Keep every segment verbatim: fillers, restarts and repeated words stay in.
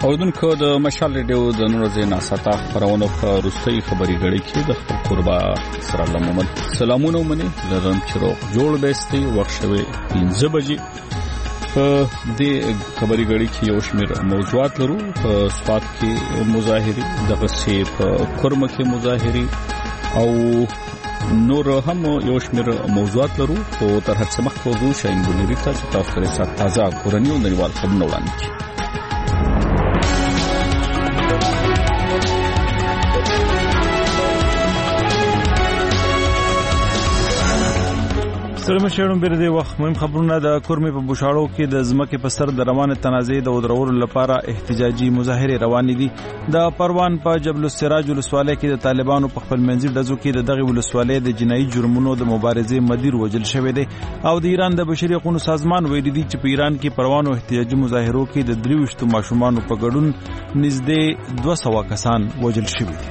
اوردونکو د مشال ریډیو د نور ورځې ناساته خبرونه په روسي خبري غړي کې د خپل قربا سره لممن سلامونه مني لرم چرو جوړ بهستي وخت شوي پنځه بجې په دې خبري غړي کې یو شمېر موضوعات لرو په سواد کې مظاهري دغه سي په کورم کې مظاهري او نور هم یو شمېر موضوعات لرو او تر هڅه مخ موضوع شاین ګولري ته تاسو سره تازه کورنۍ او نړیوال خبرونه وړاندې کړو. سلام شهرون بیرده وخت مهم خبرونه د کورمې په بوشاړو کې د ځمکې په سر د روان تنازع د ودرولو لپاره احتجاجي مظاهره روانې دي. د پروان په جبل السراج ولسوالۍ کې د طالبانو په خپل منځي ډزو کې د دغه ولسوالۍ د جنایي جرمونو د مبارزې مدیر وجل شوی دی او د ایران د بشري حقوقو سازمان ویلي دی چې په ایران کې پروانو احتجاجي مظاهرو کې د دریوشتو ماشومان په ګډون نږدې دوه سوه کسان وجل شوي دي.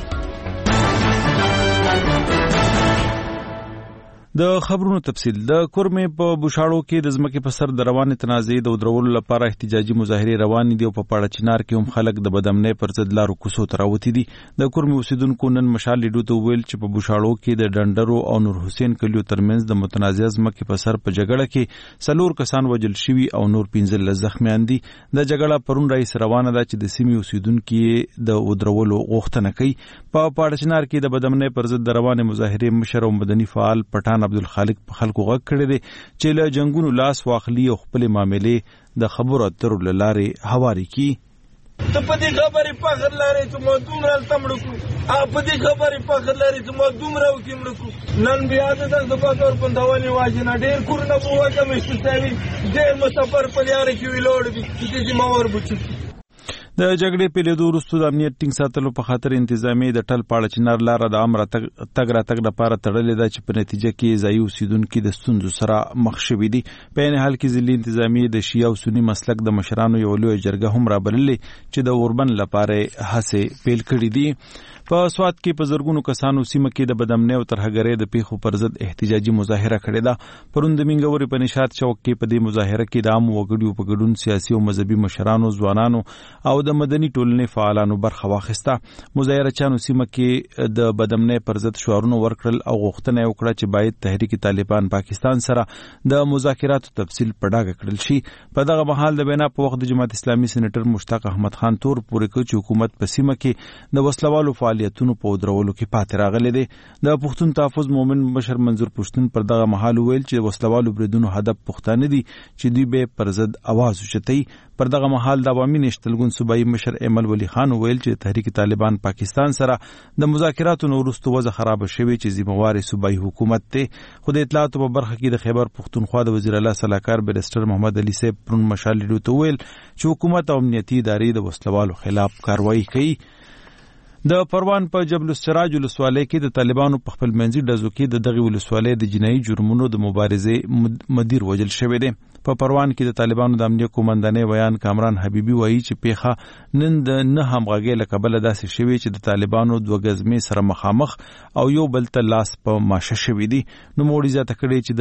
د خبرونو تفصیل د کورمې په بوشاړو کې د ځمکې په سر د روانې تنازع د ودرولو لپاره احتجاجي مظاهره روانې دي او په پاړه چنار کې هم خلک د بدامنۍ پر ضد لارو کوڅو ته راوتي دي. د کورمې اوسیدونکو نن مشال لیډو ته ویل چې په بوشاړو کې د ډنډرو او نور حسین کلیو ترمنځ د متنازع ځمکې په سر په جګړه کې څلور کسان وجل شوي او نور پنځه زخمیان دي. د جګړه پرون رئیس روانه ده چې د سیمې اوسیدونکو د ودرولو غوښتنه کوي. په پاړه چنار کې د بدامنۍ پر ضد د روانې مظاهره مشر او مدني فعال پټان عبدالخالق په خلکو غږ کړی دی چې له جنگونو لاس واخلي او خپل معاملې د خبرو اترو له لارې هواري کړي. ته په دې خبرې فخر لرې چې ما دومره تمړو کو په دې خبرې فخر لرې چې ما دومره وکړو کو نن بیا د دغه په تور پندوالي واجنه ډېر کورونه بوه کمې ستاسو ډېر مسافر په لارې کې ویلوړ دي چې ما ور بچو. د جګړې په لیدو وروسته د امنیت ټینګ ساتلو په خاطر انتظامی د ټل پاړه چنار لاره د امر تګ را تګ لپاره تړلې ده چې په نتیجه کې ځایي اوسیدونکو د ستونزو سره مخ شوي دي. په عین حال کې ځلې انتظامی د شیعه او سنی مسلک د مشرانو یو لوی جرګه هم رابللې چې د اوربند لپاره هڅې پیل کړې دي. په سواد کې په زرګونو کسانو سیمه کې د بدامنۍ او ترهګرۍ د پیښو پر ضد احتجاجي مظاهره کړې ده. پرون د منګوري په نشاط چوک کې په دې مظاهره کې د عام وګړو په ګډون سیاسي او مذهبي مشرانو ځوانانو او د مدني ټولنې فعالانو برخه واخیسته. مظاهره چانو سیمه کې د بدامنۍ پر ضد شعارونه ورکړل او غوښتنه وکړه چې باید تحریک طالبان پاکستان سره د مذاکراتو تفصیل په ډاګه کړل شي. په دغه مهال د وینا په وخت د جماعت اسلامي سېنیټر مشتاق احمد خان تور پورې کړ چې حکومت په سیمه کې د وسلوالو فعالیتونو په ودرولو کې پاتې راغلی دی. د پښتون تحفظ مومن مشر منظور پښتون پر دغه مهال ویل چې وسلوالو بریدونو هدف پښتانه دي چې دوی به پر ضد आवाज وشتي. پر دغه مهال د عوامي نشتلګون صوبایي مشر ایمل ولی خان ویل چې تحریک طالبان پاکستان سره د مذاکراتو وروسته وضع خراب شوی چې ذمہوار صوبایي حکومت ته. خو د اطلاعاتو په برخه کې د خیبر پښتونخوا د وزیر اعلی صلاحکار بیرسټر محمد علي صاحب پرون مشال لیډو ته ویل چې حکومت او امنیتي ادارې د وسلوالو خلاف کاروایی کوي. د پروان په جبل السراج ولسوالۍ کې د طالبانو په خپل منځي ډزو کې د دغه ولسوالۍ د جنایي جرمونو د مبارزې مدیر وجل شوی دی. په پروان کې د طالبانو د امنیت قومندانۍ ویان کامران حبیبي وایي چې پیخه نن د نه همغږۍ له کبله داسې شوی چې د طالبانو دوه غزمې سره مخامخ او یو بل ته لاس په ماشه شوی دي. نو موړي ځاته کړي چې د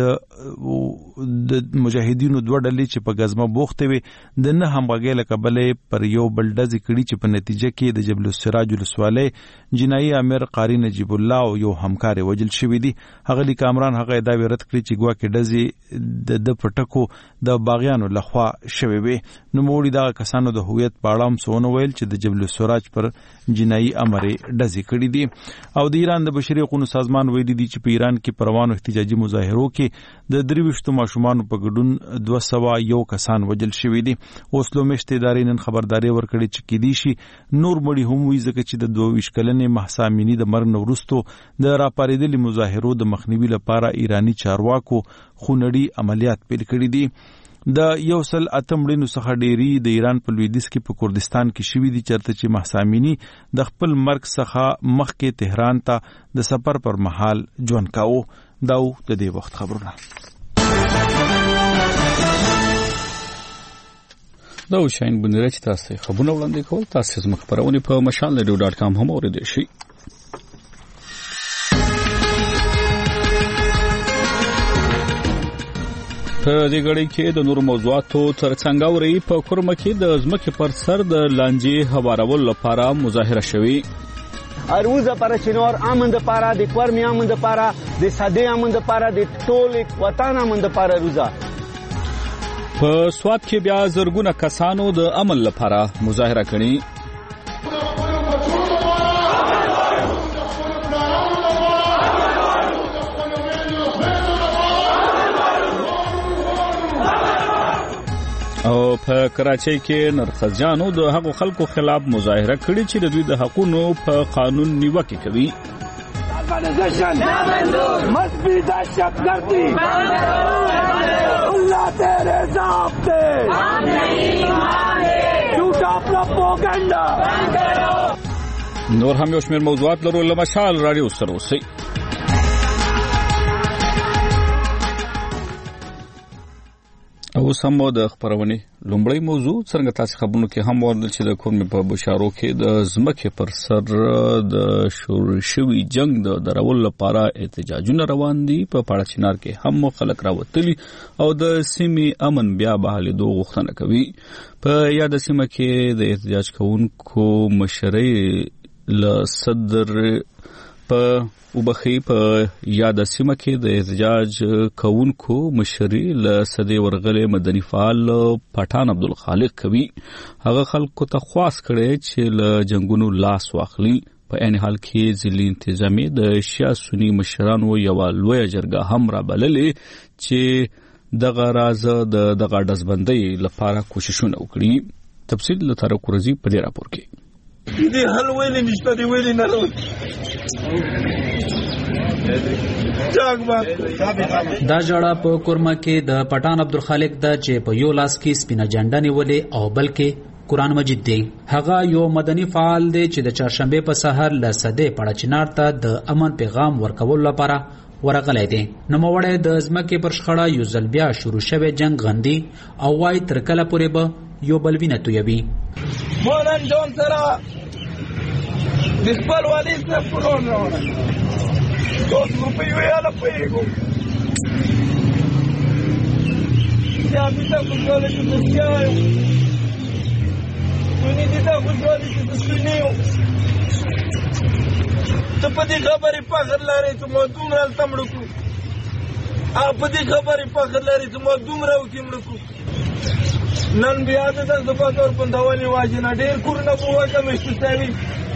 مجاهدینو دوه ډلې چې په غزمه بوخته وي د نه همغږۍ له کبله پر یو بل ډز کړي چې په نتیجه کې د جبل السراج ولسوالۍ جنایي امیر قاری نجیب الله او یو همکار وجل شوی دي. هغه لی کامران هغه ادعا رد کړي چې ګواکې ډزې د پټکو د باغیانو لخوا شوی وي. نو موړي دا کسانو د هویت په اړه هم سونه ویل چې د جبل السراج پر جنایي امر ډزې کړي دي. او د ایران د بشري حقوقو سازمان ویلي دي چې په ایران کې پروانو احتجاجي مظاهرو کې د دریوشتو ماشومان په ګډون دوه سوه یو کسان وجل شوی دي. اوسلو مشت ادارې نن خبرداري ورکړي چې کېدی شي نور مړي هم وي ځکه چې د دوه ویشت کلنې مهسا امینی د مرګ نه وروسته د راپارېدلي مظاهرو د مخنیوي لپاره ایرانی چارواکو خونړي عملیات پیل کړي دي. د یو سل اتم مړینو څخه ډېری د ایران په لویدیځ کې په کردستان کې شوي دي چېرته چې مهسا امینی د خپل مرګ څخه مخکې تهران ته د سفر پر مهال ژوند کاوه. دا و د دې وخت خبرونه. دا و شاین بندره چې تاسو خبرونه وړاندې کول تاسو زموږ خبرونه په مشال ریډیو ډاټ کام هم اوریدئ شئ. په دې غړي کې د نور موضوعاتو ترڅنګ اوري په کورمه کې د ځمکې پر سر د لانجې هوارول لپاره مظاهره شوې. اروزه پر چنور امن د پاره د کورمي امن د پاره د ساده امن د پاره د ټول وطن امن د پاره روزه. په سواد کې بیا زرګونه کسانو د امن لپاره مظاهره کړې. او په کراچۍ کې نرخزجانو د هغو خلکو خلاف مظاهره کړې چې د دوی د حقونو په قانون نیوکه کوي. نور هم یو شمېر موضوعات لرو له مشال راډیو سره اوسئ. او سم د خبرونه لومړی موضوع څنګه تاسو خبرونو کې هم ورل چې د کورمې په بشارو کې د ځمکې پر سر د شورشوي جنگ د درول لپاره احتجاجونه روان دي. په پاړچینار کې هم خلک راوتلي او د سیمې امن بیا بحالې دوه غوښتنه کوي. په یاد سیمه کې د احتجاج کوونکو مشرۍ ل صدر په وبخي په یاد سیمه کې د احتجاج کوونکو مشري ل صدې ورغلې مدني فعال پټان عبدالخالق کوي. هغه خلکو ته خواست کړي چې ل جنگونو لاس واخلي. په ان حال کې ځلې انتظامی د شیا سنی مشرانو یو لوی جرګه هم را بللې چې دغه راز د دغه دزبندۍ لپاره کوششونه وکړي. تفصیل له طارق رضی په دې راپور کې. دې حل ویلې نشته دی ویلې نه راو دا جړه په کورمه کې د پټان عبدالخالق د چې په یو لاس کې سپینه جنډه نیولې او بلکې قرآن مجید دی. هغه یو مدني فعال دی چې د چهارشنبه په سحر له صدې پړچنار ته د امن پیغام ورکول لپاره ورغلی دی. نوموړی د ځمکې پر شخړه یو ځل بیا شروع شوی جنگ غندي او وايي تر کله پورې به یو بل وینه تویوي. مولان جون سره د خپل والي سره پرون راوړل دوه روپۍ ویاله پیګو یا بیتا خوشاله چې تسیاو ونی دې تا خوشاله چې تسنیو ته په دې خبرې فخر لرې چې ما دومره هلته مړه کړو. په دې خبرې فخر لرې چې ما دومره وکې مړه کړو. نن بیا د دغه پاتور بندولې واجنه ډېر کورونه به وکمې شوي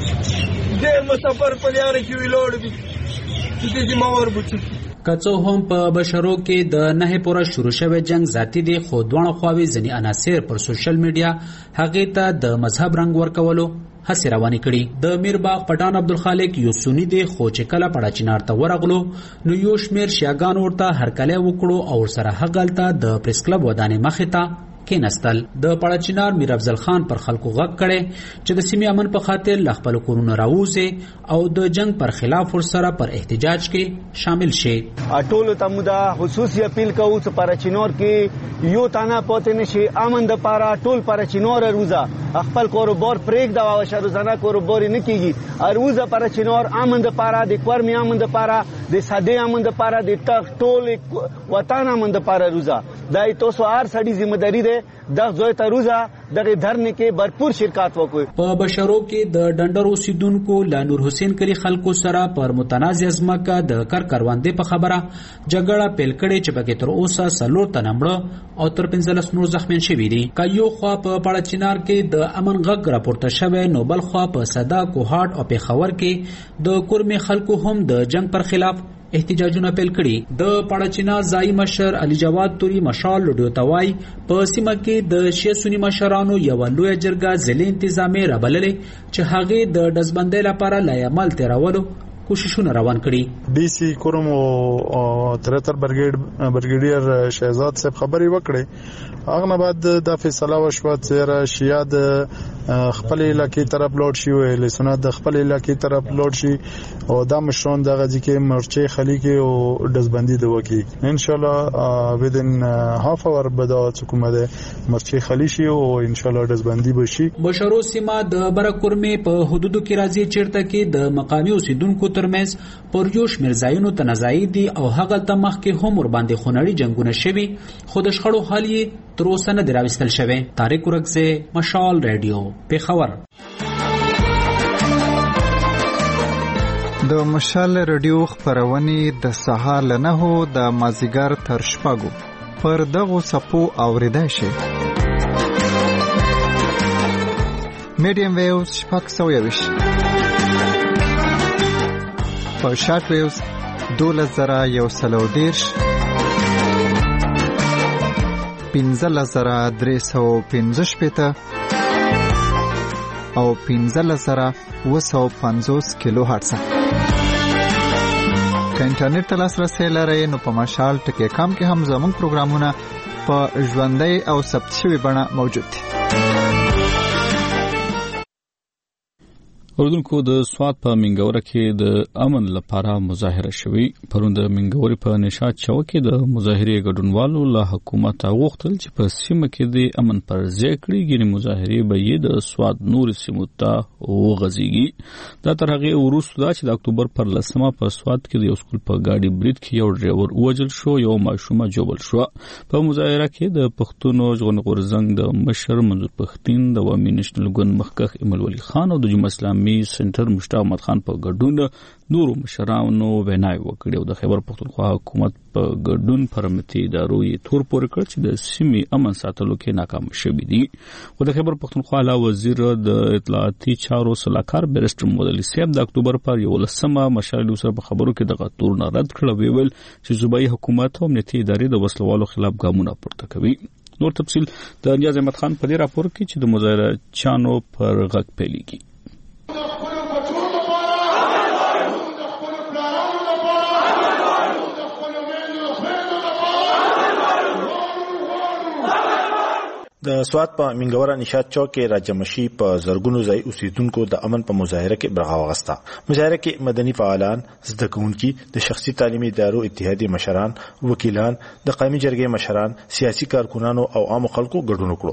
ډېر مسافر په لاره کې ویلوړ وي چې دې ما وربوچي. که څه هم په بشرو کې د نه پوره شروع شوی جنگ ذاتي دی خو دواړه خواوې ځینې عناصر پر سوشل میډیا هغې ته د مذهب رنګ ورکولو هڅې روانې کړي. د میرباغ پټان عبدالخالق یو سني دی خو چې کله پړچنار ته ورغلو نو یو شمېر شیعګان ورته هرکلی وکړو او ورسره هغلته د پریس کلب ودانې مخې ته کېناستل. د پړچنار میر افضل خان پر خلکو غږ کړي چې د سیمې امن په خاطر له خپل کورونو راوځي او د جنگ پر خلاف ورسره پر احتجاج کې شامل شي. ټول ته مودا خصوصي اپیل کوو چې پړچنار کې یو تانا پاتې نشي امن د پاره ټول پړچنار روزه خپل کاروبار پرېږ دا او شروزانه کاروبار نه کیږي. اروزه پړچنار امن د پاره د کورمي امن د پاره د ساده امن د پاره د ټول وطن امن د پاره روزه دای تاسو هر سړي ذمہ داری ده د زوی ته روزه دغه دھرنه کې भरपूर شرکت وکړي. په بشرو کې د ډنډرو سیدونکو لا نور حسین کلی خلکو سره پر متنازع ځمکه د کار کاروانده په خبره جګړه پیل کړي چې پکې تر اوسه سلور تنمړه او تر پنځلس نور زخمیان شوي دي. کایو خوا په پړچنار کې د امن غږ راپورته شوی نو بل خوا په صدا کوهاټ او پیښور کې د کورمې خلکو هم د جنگ پر خلاف احتجاجونه پیل کړي. د پړچنار ځای مشر علي جواد توري مشال لډو توای په سیمه کې د شیعه سنی مشرانو یو لوی جرګه ځلې انتظامی را بللې چې هغه د دزبندۍ لپاره لای عمل تیرولو کوششونه روان کړي. ډي سي کوروم او ترتر برګیډ برګیډیر شهزاد صاحب خبري وکړي. هغه نه بعد د فیصله وشو چې شیعه د خپل علاقې طرف لوټ شي او له سنت د خپل علاقې طرف لوټ شي او د مشرون دغه ځکه مرچې خلی کې او دزبندي د وکی ان شاء الله within half hour بعد حکومت مرچې خلی شي او ان شاء الله دزبندي بشي. بشرو سیمه د برکورمه په حدودو کې راځي چیرته کې د مقامی اوسیدونکو ترمنځ پر یو شمېر ځایونو تنازعي دي او هغلته مخکې هم ورباندې خونړي جنګونه شوي، خو د شخړو حل یې تر اوسه نه دی راوستل شوی. طارق ورکزی، مشال ریډیو، پېښور. د مشال ریډیو خپرونې د سهار له نهو د مازدیګر تر شپږو پر دغو څپو اورېدای شي. میډیم ویوز شپږ سوه یوویشت، په شارټ ویوز دولس زره یو سل او دېرش، پنځلس زره درې سوه پنځه شپېته او پنځلس زره اووه سوه پنځوس کیلو هرټز. که انټرنیټ ته لاسرسی لرئ نو په مشال ټکی کام کې هم زموږ پروګرامونه په ژوندۍ او ثبت شوي بڼه موجود دي. اوردونکو د سوات په منګوره کې د امن لپاره مظاهره شوې. پرون د منګورې په نشاط چوک کې د مظاهرې ګډونوالو له حکومت غوښتل چې په سیمه کې د امن پر ځای کړي، ګینې مظاهرې به یې د سوات نور سیمو ته وغځېږي. دا تر هغې وروسته ده چې د اکتوبر پر لسمه په سوات کې د یو سکول په ګاډي برید کې یو ډریور ووژل شو، یو ماشومه ژوبل شوه. په مظاهره کې د پښتون ژغورنې غورځنګ د مشر منظور پښتين، د عوامي نېشنل ګوند مخکښ ایمل ولی خان او د جمهوریت اسلامي سنټر مشتاق احمد خان په ګډون نورو مشرانو ویناوې وکړې او د خیبر پښتونخوا حکومت په ګډون پر امنیتي ادارو یې تور پورې کړ چې د سیمې امن ساتلو کې ناکام شوي دي. خو د خیبر پښتونخوا اعلی وزیر د اطلاعاتي چارو سلاکار بیرسټر محمد علي صاحب د اکتوبر پر یولسمه مشال سره په خبرو کې دغه تورونه رد کړل او ویل چې صوبایي حکومت او امنیتي ادارې د وسلوالو خلاف ګامونه پورته کوي. نور تفصیل د نیاز احمد خان په دې راپور کې چې د مظاهره چانو پر غږ پیلېږي. د سوات په منګوره نشاط چوک کې راجمشي په زرګونو ځای اوسیدونکو د امن په مظاهره کې برخه واخیسته. مظاهره کې مدني فعالان، زده کوونکي، د شخصي تعلیمي ادارو اتحادیې مشران، وکیلان، د قومي جرګې مشران، سیاسي کارکونانو او عام خلکو ګډون وکړو.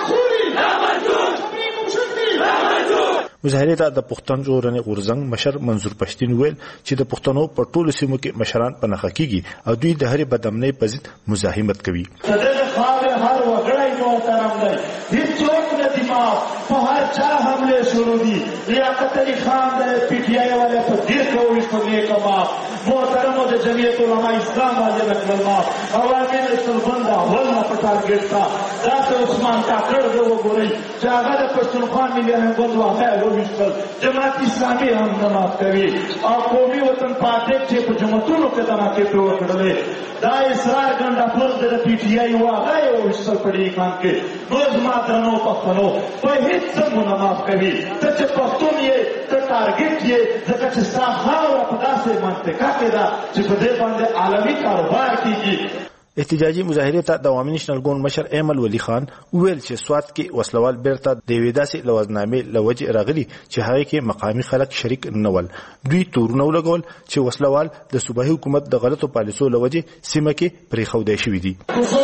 مظاهره ته د پښتون ژغورنې غورځنګ مشر منظور پښتين ویل چې د پښتنو په ټولو سیمو کې مشران په نخښه کیږي او دوی د هرې بدامنۍ په ضد مزاحمت کوي. हर वगड़ा ही मोहतरम है हिचोक ने दिमाग तो हर चाह हमले शुरू दी लियाकत अली खान दे पीटीआई वाले पर दिल को इसको लेकर माफ मोहतरम दे जमीयत उलमा इस्लाम वाले नकल माफ अवामी ने सुलबंदा वल्ला पटा गिरता दास उस्मान का कर दो वो गोरी जागा दे पश्तूनख्वा मिले हैं बंदवा है वो विश्वल जमात इस्लामी हम नमाज करी और कौमी वतन पाते छे पर जमातों के धमाके पे वकड़ले दा इसरार गंडा फर्ज दे पीटीआई हुआ गए वो विश्वल पड़ी खान के रोज मात्रनो पख्तनो पर हित सब नमाज करी तच पख्तून ये त टारगेट ये जगह से साहारा पता से मानते का केदा چې په دې باندې عالمي کاروبار کیږي. احتجاجي مظاهره ته د عوامي نېشنل ګوند مشر ایمل ولی خان ویل چې سوات کې وسلوال بیرته د وې داسې لوازنامې لوجه راغلي چې هغه کې مقامي خلک شریک نه ول. دوی تورونه ولګول چې وسلوال د صوبایي حکومت د غلطو پالیسو لوجه سیمه کې پرې خودای شوې دي.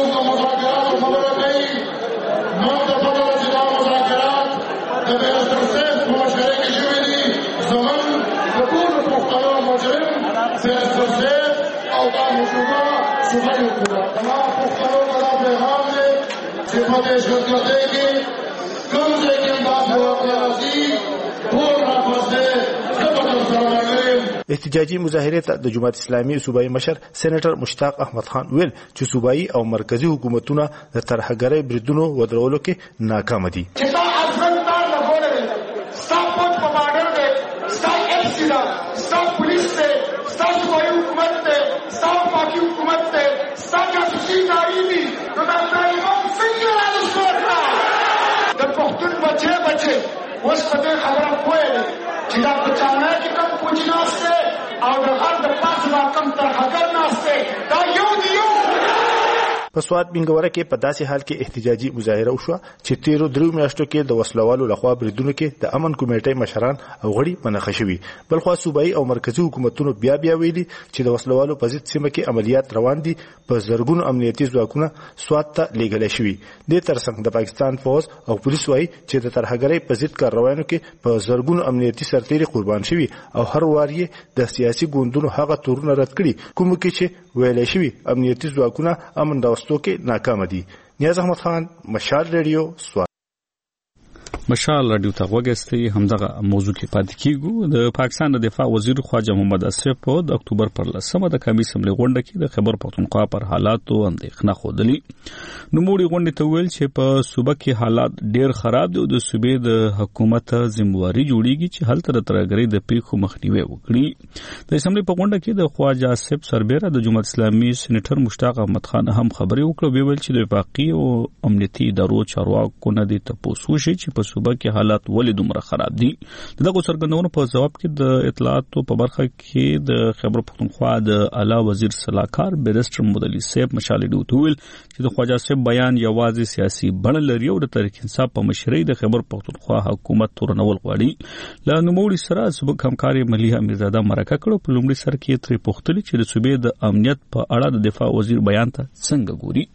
احتجاجي مظاهره ته د جماعت اسلامي صوبایي مشر سېنیټر مشتاق احمد خان ویل چې صوبایي او مرکزی حکومتونه د ترهګرۍ بریدونو ودرولو کې ناکام دي. اوس په دې خبره کوي چې دا بچاونه کې کوم کوچ ناشته او د هر د پاس لا کم تر هغه ناشته دا یو دی یو په سواد بنګوره کې په داسې حال کې احتجاجي مظاهره وشوه چې تیرو درو میاشتو کې د وسلوالو لخوا بریدونو کې د امن کمیټې مشران او غړي منخه شوي. بلخوا صوبایي او مرکزی حکومتونو بیا بیا ویلي چې د وسلوالو په ضد سیمه کې عملیات روان دي. په زرګونو امنیتي ځواکونه سواد ته لیږل شوي. د ترڅنګ د پاکستان فوج او پولیس وايي چې د ترهګرۍ په ضد کاروایانو کې په زرګونو امنیتي سرتیري قربان شوي او هر وار یې د سیاسي ګوندونو هغه تورونه رد کړي کوم کې چې ویل شوي امنیتي ځواکونه امن راوستو کې ناکام دي. نیاز احمد خان، مشال ریډیو، سواد. مشال رادیو ته وګستي همدغه موضوع کې پاتې کیږو. د پاکستان د دفاع وزیر خواجه محمد اسف په د اکتوبر پر لسمه د قومي اسمبلی غونډه کې د خیبر پختونخوا پر حالاتو اندېښنه خوده. نوموړي غونډې ته ویل چې په صوبه کې حالات ډېر خراب دي او د صوبې د حکومت ذمہواری جوړیږي چې هلته د ترهګرۍ د پیښو مخنیوي وکړي. د اسمبلی په غونډه کې د خواجه اسف سربېره د جمهوریت اسلامي سېنیټر مشتاق احمد خان هم خبرې وکړې. ویل چې د وفاقي او امنیتي ادارو چارواکو نه دي تپوس وشي چې په صوبه کې حالات ولې دومره خراب دي. دغه څرګندونو په جواب کې د اطلاعاتو په برخه کې د خیبر پختونخوا د اعلی وزیر صلاحکار بیرسټر محمد علي صاحب مشال ډیو ته ویل چې د خواجه صاحب بیان یوازې سیاسي بڼه لري او د تحریک انصاف په مشرۍ د خیبر پختونخوا حکومت تورنول غواړي. له نوموړي سره سبق همکاري مليحه امیرزاده مرکه کړو. په لومړي سر کې ترې پوښتنه چې د صوبې د امنیت په اړه د دفاع وزیر بیان ته څنګه ګوري.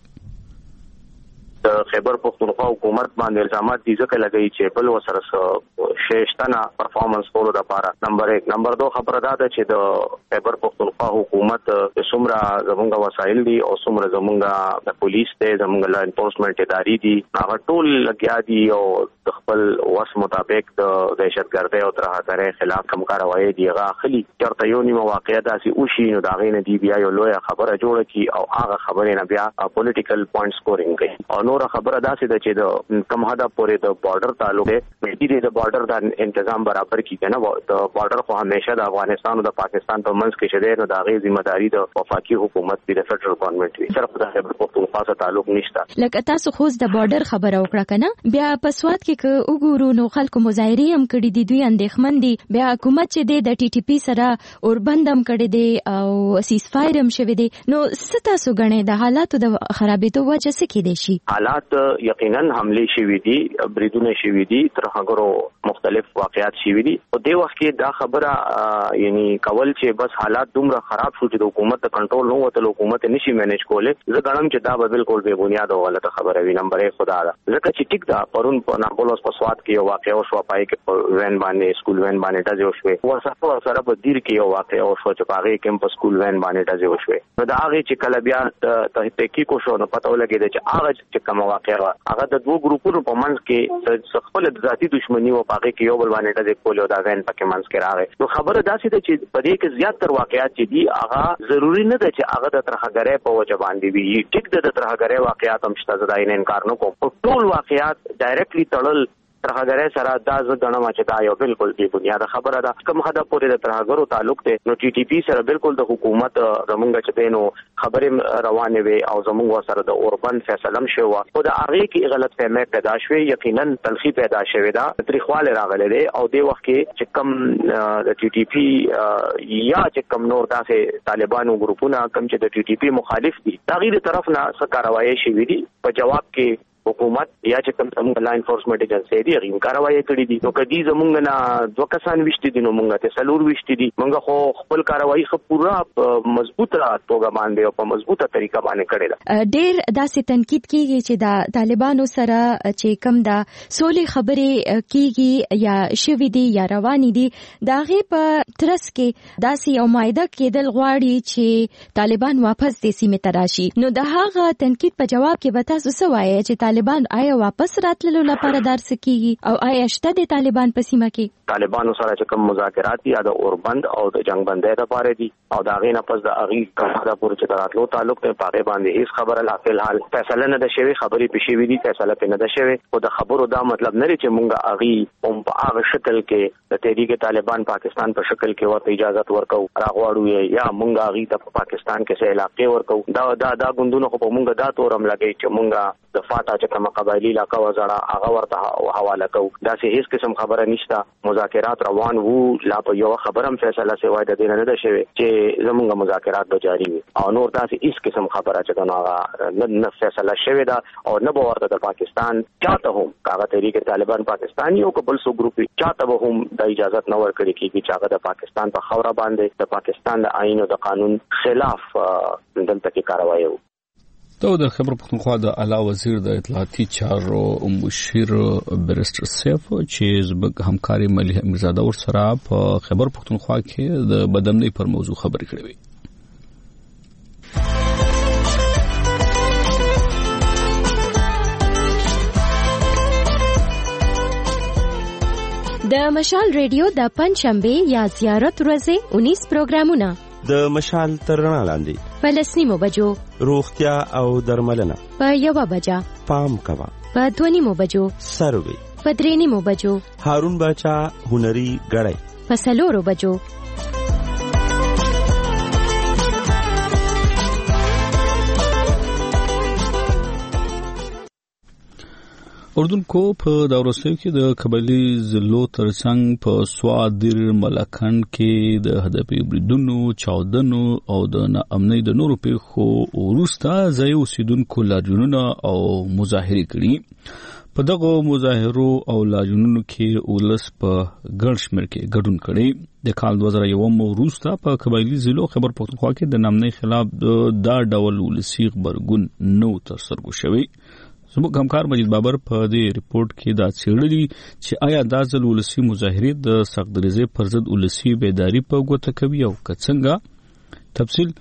د خیبر پختونخوا حکومت باندې الزامات دي ځکه لګي چې بل وسره شیشتنه پرفارمنس کولو د لپاره. نمبر یک. نمبر دو خبره ده چې د خیبر پختونخوا حکومت د څومره زمونږ وسایل دي او څومره زمونږ د پولیس ته زمونږ لا انفورسمنت ادارې دي هغه ټول لګیا دي او د خپل وس مطابق د دهشتګردۍ او ترهګرۍ خلاف کوم کاروایی دي هغه اخلي. چېرته یو نیمه واقعیت داسې وشي نو د هغې نه دي بیا یو لویه خبره جوړه کړي او هغه خبرې نه بیا پولیټیکل پوینټ سکورینګ کوي. او نور خبره داسې ده چې د کم حده پورې د بارډر تعلق دی مې د بارډر د تنظیم برابر کیږي نه. د بارډر خو همیشه د افغانستان او د پاکستان په منځ کې شته نو د هغې ذمہداري د وفاقي حکومت دی د فدرل ګورنمنت وي. صرف د خیبر پختونخوا سره تعلق نشته. لکه تاسو خو د بارډر خبره وکړه کنه بیا په سواد کې که وګورو نو خلکو مظاهرې هم کړي دي دوی اندېښمن دي. بیا حکومت چې دی د ټي ټي پی سره اوربند هم کړي دي او سیز فایر هم شوی دی. نو څه تاسو ګڼئ د حالاتو د خرابېدو وجه څه کېدای شي؟ حالات یقینا حمله شوې دي، بریدونه شوې دي، ترهګرو مختلف واقعات شوې دي. په دې وخت کې دا خبره یعنی کول چې بس حالات دومره خراب شو چې د حکومت کنټرول نه وته حکومت نشي مینیج کوله. زه ګڼم چې دا به بالکل بے بنیاد او غلطه خبره وي. نمبر یک خدا دا ځکه چې ټیک دا پرون په نابولوس په سواد کې یو واقعا شو پای کې وین باندې سکول وین باندې ډزې وشوې. ورسره سره په دیر کې یو واقعا شو چې هغه کیمپس سکول وین باندې ډزې وشوې. نو دا هغه چې کله بیا تحقیق کو شو نو پته ولګېد چې هغه چې کوم واقعا هغه د دوه ګروپونو په منځ کې خپل ذاتي دښمنی او پاګه کې یو بل باندې ډزې کول او دا وین پکې منځ کې راغی. نو خبره داسې ده چې په دې کې زیات تر واقعات چې دي هغه ضروری نه ده چې هغه د ترهګرۍ په وجه باندې وي. ټیک د ترهګرۍ واقعات هم شته، زه دا انکار نه کوم. ټول واقعات ډایرکټلی تړل ترهګرۍ سره دا زه ګڼم چې دا یو بالکل بې بنیاده خبره ده. کوم حدا پورې د ترهګرو تعلق دی نو ټي ټي پی سره بالکل د حکومت زمونږ چې دی نو خبرې روانې وي او زمونږ سره د اوربند فیصله هم شوه او د هغې کې غلط فهمۍ پیدا شوې، یقینا تلخي پیدا شوې ده، تریخوالی راغلی دی. او دې وخت کې چې کوم د ټي ټي پی یا چې کوم نور داسې طالبانو ګروپونه کوم چې د ټي ټي پی مخالف دي د هغې د طرف نه څه کاروایي شوي دي په جواب کې حکومت یا چې کوم زموږ لا انفورسمنت ایجنسی دی هغه کاروایی کړې دي. نو کدي زموږ نه دوه کسان وشتي دي نو موږ ته سلور وشتي دي. موږ خو خپل کاروایی خو پورا مضبوطه توګه باندې او په مضبوطه طریقه باندې کړې ده. ډېر داسې تنقید کیږي چې د طالبانو سره چې کوم د سولې خبرې کیږي یا شوي دي یا روانې دي د هغې په ترڅ کې داسې یو معاهده کېدل غواړي چې طالبان واپس دې سیمې ته راشي. نو د هغه تنقید په جواب کې به تاسو څه وایئ چې طالبان آیا واپس راتللو لپاره درس کیږي او آیا شته د طالبان په سیمه کې؟ طالبانو سره چې کوم مذاکرات دي د اوربند او د جنگ بندۍ لپاره دي او دا غي نه پس د اغي کړه پورې چې راتلو تعلق ته پاره باندې هیڅ خبره لا فل حال فیصله نه ده شوی. خبرې پېښې وي دي فیصله په نه ده شوی او د خبرو دا مطلب نه لري چې مونږه اغي هم په هغه شکل کې د تحریک طالبان پاکستان په شکل کې ورته اجازه ورکو راغواړو یا مونږه اغي د پاکستان کې څه علاقې ورکو. دا دا دا ګوندونو خو په مونږه دا تورم لګي چې مونږه د فاتا چې کوم قبایلی علاقه وزړه هغه ورته حواله کوو. دا سه هیڅ قسم خبره نشته. مذاکرات روان وو، لا په یو خبره هم فیصله سوی د دین نه ده شوی چې زمونږ مذاکرات به جاری وي او نور داسې هیڅ قسم خبره چې کنه هغه نه فیصله شوی ده او نه به ورته د پاکستان چاته هم هغه تحریک طالبان پاکستان یو قبل سو ګروپ چاته به هم د اجازه نه ورکړي کیږي چې هغه د پاکستان په خوره باندې د پاکستان د آئین او د قانون خلاف دلته کې کاروایی وو. دا د خبر پختونخوا د اعلی وزیر د اطلاعاتي چارو مشیر برستر سیف چې زبګ همکاري ملي مرزاده ور سره په خبر پختونخوا کې د بدامنۍ پر موضوع خبرې کړې وي. د مشال ریډیو د پنځشنبه یا زیارت ورځې انیس پروګرامونه د مشال تر رڼا لاندې په لسنیمو بجو روغتیا او درملنه په یوه بجه پام کوا په دوه نیمو بجو سروي په درې نیمو بجو هارون باچا هنري غړی په څلورو بجو اردن کو په دا ورسېو کې د قبایلی ضلعو ترڅنګ په سوادر ملکند کې د هدفي بریدونو چاودنو او د ناامنۍ د نورو پیښو وروسته ځای اوسیدونکو لاریونونه او مظاهرې کړي. په دغه مظاهرو او لاریونونو کې ولس په ګڼ شمېر کې ګډون کړي. د کال دوه زره یو وروسته په قبایلی ضلعو خیبر پختونخوا کې د ناامنۍ خلاف دا ډول ولسي غبرګون نو ترسره شوی. زموږ همکار مجید بابر په دې ریپورت کې دا څېړلي چې آیا دا ځل ولسي مظاهرې د سختدریزۍ پر ضد ولسي بیداري په ګوته کوي او که څنګه. تفصیل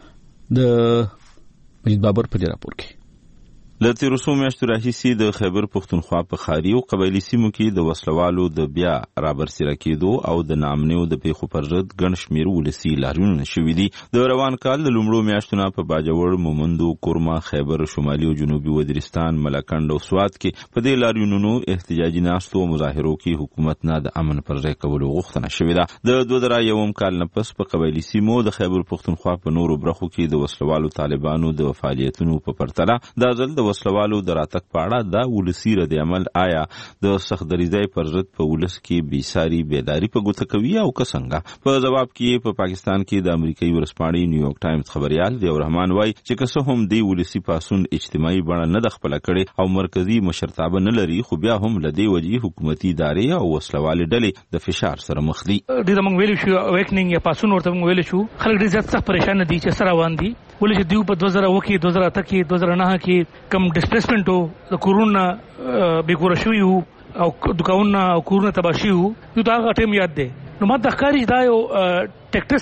د مجید بابر په دې راپور کې. له تیرو څو میاشتو راهیسې د خیبر پختونخوا په ښاري او قبایلي سیمو کې د وسلوالو د بیا رابرسېره کېدو او د ناامنیو د پیښو پر ضد ګڼ شمېر ولسي لاریونونه شوي دي. د روان کال د لومړو میاشتو نه په باجوړ، مومندو، کورما، خیبر شمالي او جنوبي وزیرستان، ملکند او سوات کې په دې لاریونونو احتجاجي ناستو او مظاهرو کې حکومت نه د امن پر ځای کولو غوښتنه شوې ده. د دوه زره یوم کال نه پس په قبایلي سیمو د خیبر پختونخوا په نورو برخو کې د وسلوالو طالبانو د فعالیتونو په پرتله دا ځل د وسلوالو د راتګ په اړه دا ولسي رد عمل آیا د سختدریزۍ پر ضد په ولس کې بیساري بیداري په ګوته کوي او که څنګه. په جواب کې په پاکستان کې د امریکایي ورځپاڼې نیویارک ټایمز خبريال ضیاء الرحمن وایي چې که څه هم دی ولسي پاسون اجتماعي بڼه نه د خپله کړې او مرکزي مشرتابه نه لري، خو بیا هم له دې وجې حکومتي ادارې او وسلوالې ډلې د فشار سره مخ دي. ډېر موږ ویلو شو اویکنینګ یا پاسون ورته موږ ویلو شو خلک ډېر زیات سخت پریشان دي چې سره روان دي. ولې چې دیو په دوه زره اوه کې دوه زره اته کې دوه زره نهه کې کم ډسپلیسمنټ وو، د کورونا بېکوره شوي وو او دوکانونه او کورونه تباه شوي وو، نو دا هغه ټایم یاد دی. نو ماته ښکاري دا یو ټیکټس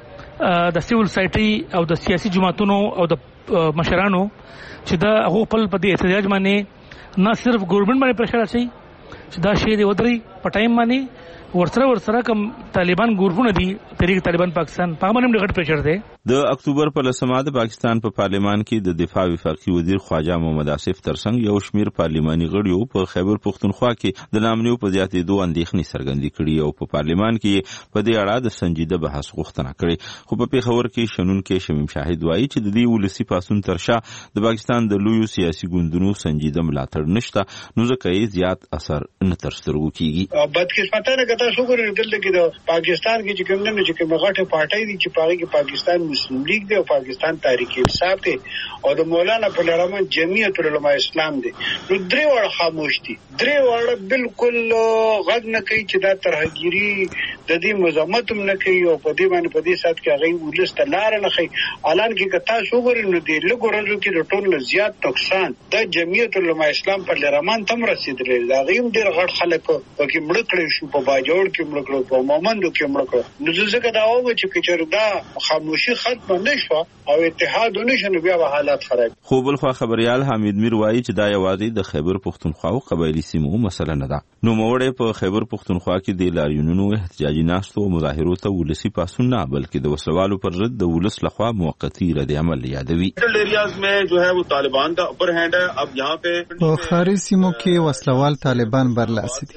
دی د سیول سایټي او د سیاسي جماعتونو او د مشرانو چې دا هغو خپل په دې احتجاج باندې نه صرف ګورنمنټ باندې پرېشر اچوي چې دا شی دی ودرئ په ټایم باندې ورسره ورسره کوم طالبان ګروپونه دي تحریک طالبان پاکستان په باندې ډېر غټ پرېشر دی. د اکتوبر په لسمه د پاکستان په پارلمان کې د دفاع وفاقي وزیر خواجه محمد آصف ترڅنګ یو شمیر پارلماني غړیو په خیبر پختونخوا کې د ناامنیو په زیاتېدو اندېښنې څرګندې کړي او په پارلمان کې په دې اړه د سنجیده بحث غوښتنه کړې. خو په پیښور کې شنونکي شمیم شاهد وایي چې د دې ولسي پاسون تر شا د پاکستان د لویو سیاسي ګوندونو سنجیده ملاتړ نشته، نو ځکه یې زیات اثر نه تر سترګو کېږي. بدقسمتانه که تاسو وګورئ دلته کې د پاکستان کې چې کوم نه چې کوم غټه پارټۍ دي چې پاره کې پاکستان مسلم لیگ دی او پاکستان تحریک انصاف دی او د مولانا په لرمن جمعیت العلماء اسلام دی، نو درې وړ خاموش دي. درې وړ بالکل غږ نه کوي چې دا ترهګيري د دې مزاحمت هم نه کوي او په دې باندې په دې سات کې هغه ولست لار نه کوي. الان کې که تاسو وګورئ نو د لګورلو کې د ټول زیات نقصان د جمعیت العلماء اسلام په لرمن تم رسیدلی. دا غیم ډېر غټ خلک پکې مړ کړي شو، په باجوړ کې مړ کړو، په مومندو کې مړ کړو. نو ځکه دا و چې کچر دا خاموشي ختم نشو او اتحاد نشو بیا به حالات خراب. خو بل خو خبريال حمید میر وایي چې دا یوازې د خیبر پختونخوا او قبایلی سیمو مسله نه ده. نو موړې په خیبر پختونخوا کې د لاریونونو احتجاجي ناستو او مظاهرو ته ولسي پاسون نه بلکې د وسلوالو پر ضد د ولس لخوا موقتی رد عمل یادوي. ایریاز میں جو ہے وہ طالبان کا اپر ہینڈ ہے. اب یہاں پہ په خاري سیمو کې وسلوال طالبان برلاسي دي، لکه د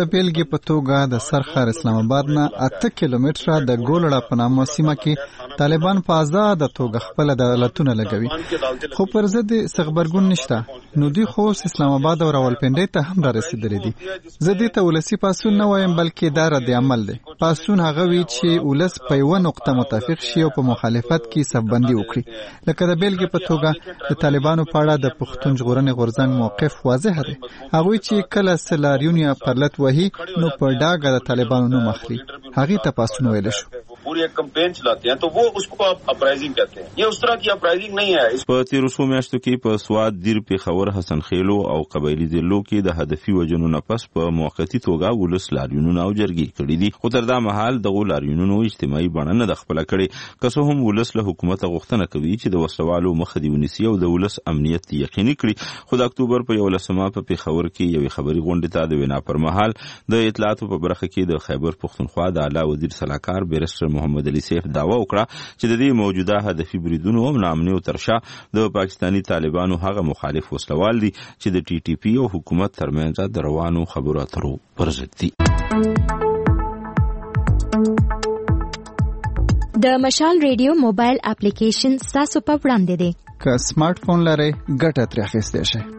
بیلګې په توګه د سرخر اسلام آباد نه اته کیلومتره د ګولړه په نامه سیمه کې طالبان په آزاد توګه خپل عدالتونه لګوي، خو پر ضد خبرګون نشته. نو دوی خو اسلام آباد او راولپنډي ته هم را رسیدلې دي. زه دې ته ولسی پاسون نه وایم، بلکې دا رد عمل دی. پاسون هغه وی چې ولس په یو نقطه متفق شي او په مخالفت کې صفبندي وکړي. لکه د بیلګې په توګه د طالبانو په اړه د پښتون ژغورنې غورځنګ موقف واضح دی. هغه چې کله سلاریون یا پرلت وهي نو په ډاګه د طالبانو نوم اخلي. هغه ته پاسون ویل شو. पूरी एक कैंपेन चलाते हैं तो वो उसको आप अपराइजिंग कहते हैं. ये उस तरह की अपराइजिंग नहीं है. په تیرو څو میاشتو کې په سواد دیر پیښور حسن خیلو او قبایلی ضلعو کې د هدفي وجنو نه پس په موقتی توګه ولس لاریونونه او جرګې کړي دي. خو تر دا مهال د لاریونونو اجتماعي بڼه نه د خپل کړي. که څه هم ولس له حکومت غوښتنه کوي چې د وسلوالو مخه دی ونیسي او د ولس امنیت یقیني کړي. خو د اکتوبر په یولسمه په پیښور کې یوې خبري غونډې ته د وینا پر مهال د اطلاعاتو په برخه کې د خیبر پښتونخوا د اعلی وزیر سلاکار بیرسټر محمد علي سیف دعوا وکړه چې د دې موجوده هدفي بریدونو او نامنیو ترشا د پاکستانی طالبانو هغه مخالف وسلوال دي چې د ټي ټي پی او حکومت ترمنځ د روانو خبرو اترو پر ضد دي. د مشال ریډیو موبایل اپلیکیشن تاسو په وړاندې دی. که سمارټ فون لرئ ګټه ترې اخیستی شئ.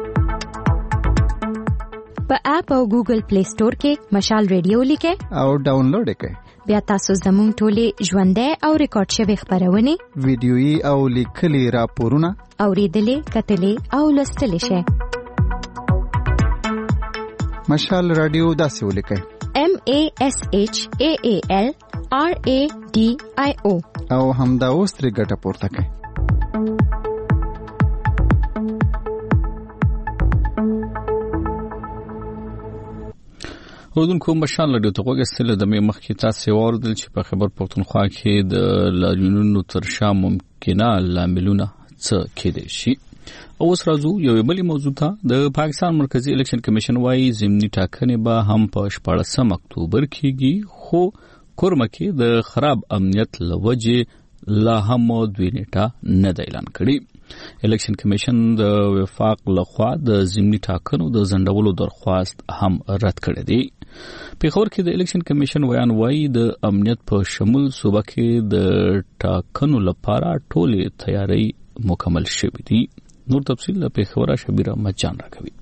په اپ او ګوګل پلی سٹور کې مشال ریډیو لیکئ او ډاونلوډ یې کړئ. بیا تاسو زموږ ټولې ژوندۍ او ریکارډ شوي خبرونه، ویډیويي او لیکلي راپورونه اوریدلې، کتلې او لوستلې شئ. مشال رادیو داسې ولیکئ: M A S H A A L R A D I O او همدا اوس ترې ګټه پورته کړئ. اردوونکو مشال رادیو ته وګورئ. د مې مخکې تاسو واردل چې په خیبر پښتونخوا کې د لاریونونو ترشا ممکنه لاملونه څه کېدای شي. اوس راځو یو بلې موضوع ته. د پاکستان مرکزی الیکشن کمیشن وايي ضمني ټاکنې به هم په شپاړسم اکتوبر کېږي، خو کورمه کې د خراب امنیت لوجې لا هم دوی نیټه نه د اعلان کړي. الیکشن کمیشن د وفاق لخوا د ضمني ټاکنو د ځنډولو درخواست هم رد کړی دی. پیښور کې د الیکشن کمیشن ویان وایي د امنیت په شمول صوبه کې د ټاکنو لپاره ټولې تیاری مکمل شوې دي. نور تفصیل له پیښور شبیر احمد جان راکوي.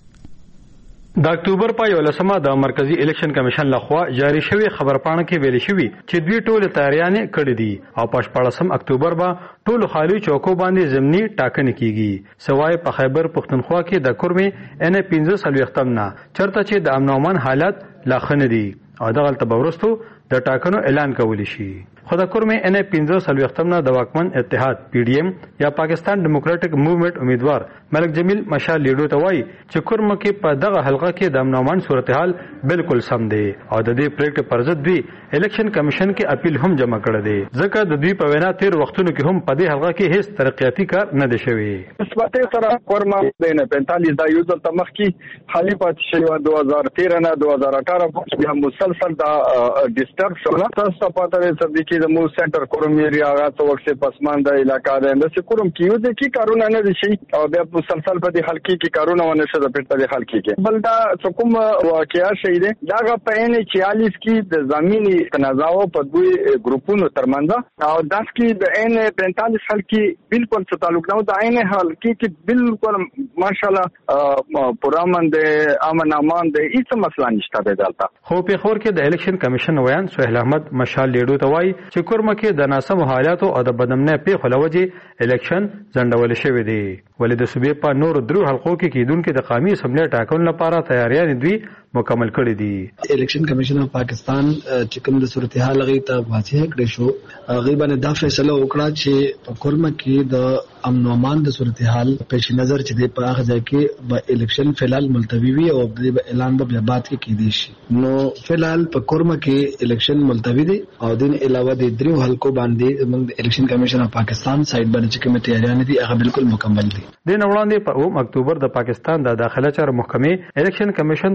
د اکتوبر په یولسمه د مرکزی الیکشن کمیشن لخوا جاری شوی خبرپاڼه کې ویل شوی چې دوی ټول تیاریانې کړې دي او په شپاړسم اکتوبر به ټول خالي چوکو باندې ضمني ټاکنې کیږي. سوای په خیبر پښتونخوا کې د کورمې ان پنځه سلويختم نه چرته چې د امن امان حالت لا خنه دي او دغه تبورستو د ټاکنو اعلان کولی شي. خو د کورمې ان پنځه سلويختم نه د واکمن اتحاد پی ډی ایم یا پاکستان ډیموکراټک موومېنټ امیدوار ملک جمیل مشال لیډو ته وایي چې کورمه کې په دغه حلقه کې د امن امان صورتحال بالکل سم دی او د دې پریکټ پر ضد دوی الیکشن کمیشن کې اپیل هم جمع کړی دی، ځکه د دوی په وینا تیر وختونو کې هم په دې حلقه کې هیڅ ترقیاتي کار نه دی شوی. نسبت سره کورمه د پینتالیس د یو ځل تمخ کې خالی پاتې شوی دو هزار تیرہ نه دو هزار اٹھارہ پورې بیا مسلسل دا ډیسټرب شو. تاسو پاتې سره چې د مو سنټر کوم ایریا غاټو وخت پسمانده علاقہ ده د سکورم کیو د کی کارونه نه دي شي او بیا مسلسل په دې حلقې کې کارونه ونه شو د پټه د حلقې کې بل دا کوم واقعیا شي ده دا په ان چالیس کې د زمینی تنازعو په دوی ګروپونو ترمنځ او داس کې د ان پینتالیس حلقې بالکل څه تعلق نه د ان حلقې کې بالکل ماشاءالله پرامن ده امن امان ده هیڅ مسله نشته ده دلته. خو په خور کې د الیکشن کمیشن ویان سہیل احمد مشال لیډو ته وایي چې کورمه کې د ناسم حالاتو او د بدامنۍ پیښو لوجې الیکشن ځنډول شوی دی. ولې د صوبې په نور درو حلقو کې کېدونکو د قومي اسمبلی ټاکنو لپاره تیاریان دوی مکمل کړی دي. الیکشن کمیشن اف پاکستان چې کوم د صورتحال غي ته واضح کړی شو غیبا نه دا فیصله وکړه چې په کورمه کې د امن او امان د صورتحال پیش نظر چې د په هغه ځای کې به الیکشن فلال ملتوی وي او د اعلان به بعد کې کېدی شي. نو فلال په کورمه کې الیکشن ملتوی دي او دین علاوه د درو حلقو باندې موږ د الیکشن کمیشن اف پاکستان سایت باندې چې کوم تیاریان دي هغه بالکل مکمل دي. د نوړاندې په اوم اکتوبر د پاکستان د داخله چارو محکمې الیکشن کمیشن ته خط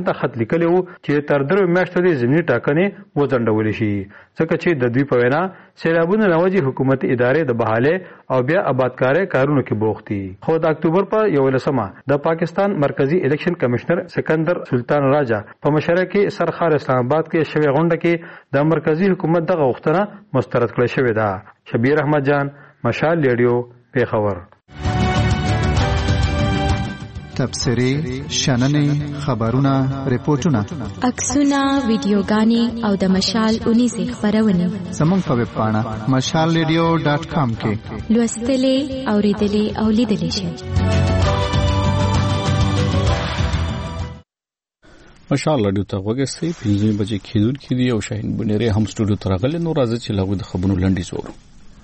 لیکلی وو چې تر درو میاشتو د ضمني ټاکنې وځنډول شي ځکه چې د دوی په وینا سیلابونو له وجې حکومتي ادارې د بحالۍ او بیا آبادکارۍ کارونو کې بوخت دي. خو د اکتوبر په یولسمه د پاکستان مرکزی الیکشن کمشنر سکندر سلطان راجا په مشره کې سرخار اسلام آباد کې شوې غونډه کې د مرکزی حکومت دغه غوښتنه مسترد کړې شوې ده. شبیر احمد جان، مشال ریډیو، پیښور. تبصرې، شننې، خبرونه، ریپورتونه، عکسونه، ویډیوګانې او د مشال اونیزې خپرونې زموږ په ویب پاڼه مشال ریډیو ډاټ کام کې لوستلې، اوریدلې او لیدلې شئ. مشال رادیو ته وګورئ، پنځه بجې کېدونکې دي او شاهین بنيري هم سټوډیو ته راغلی. نو راځي چې لاغو د خبرونو لنډیز وورو.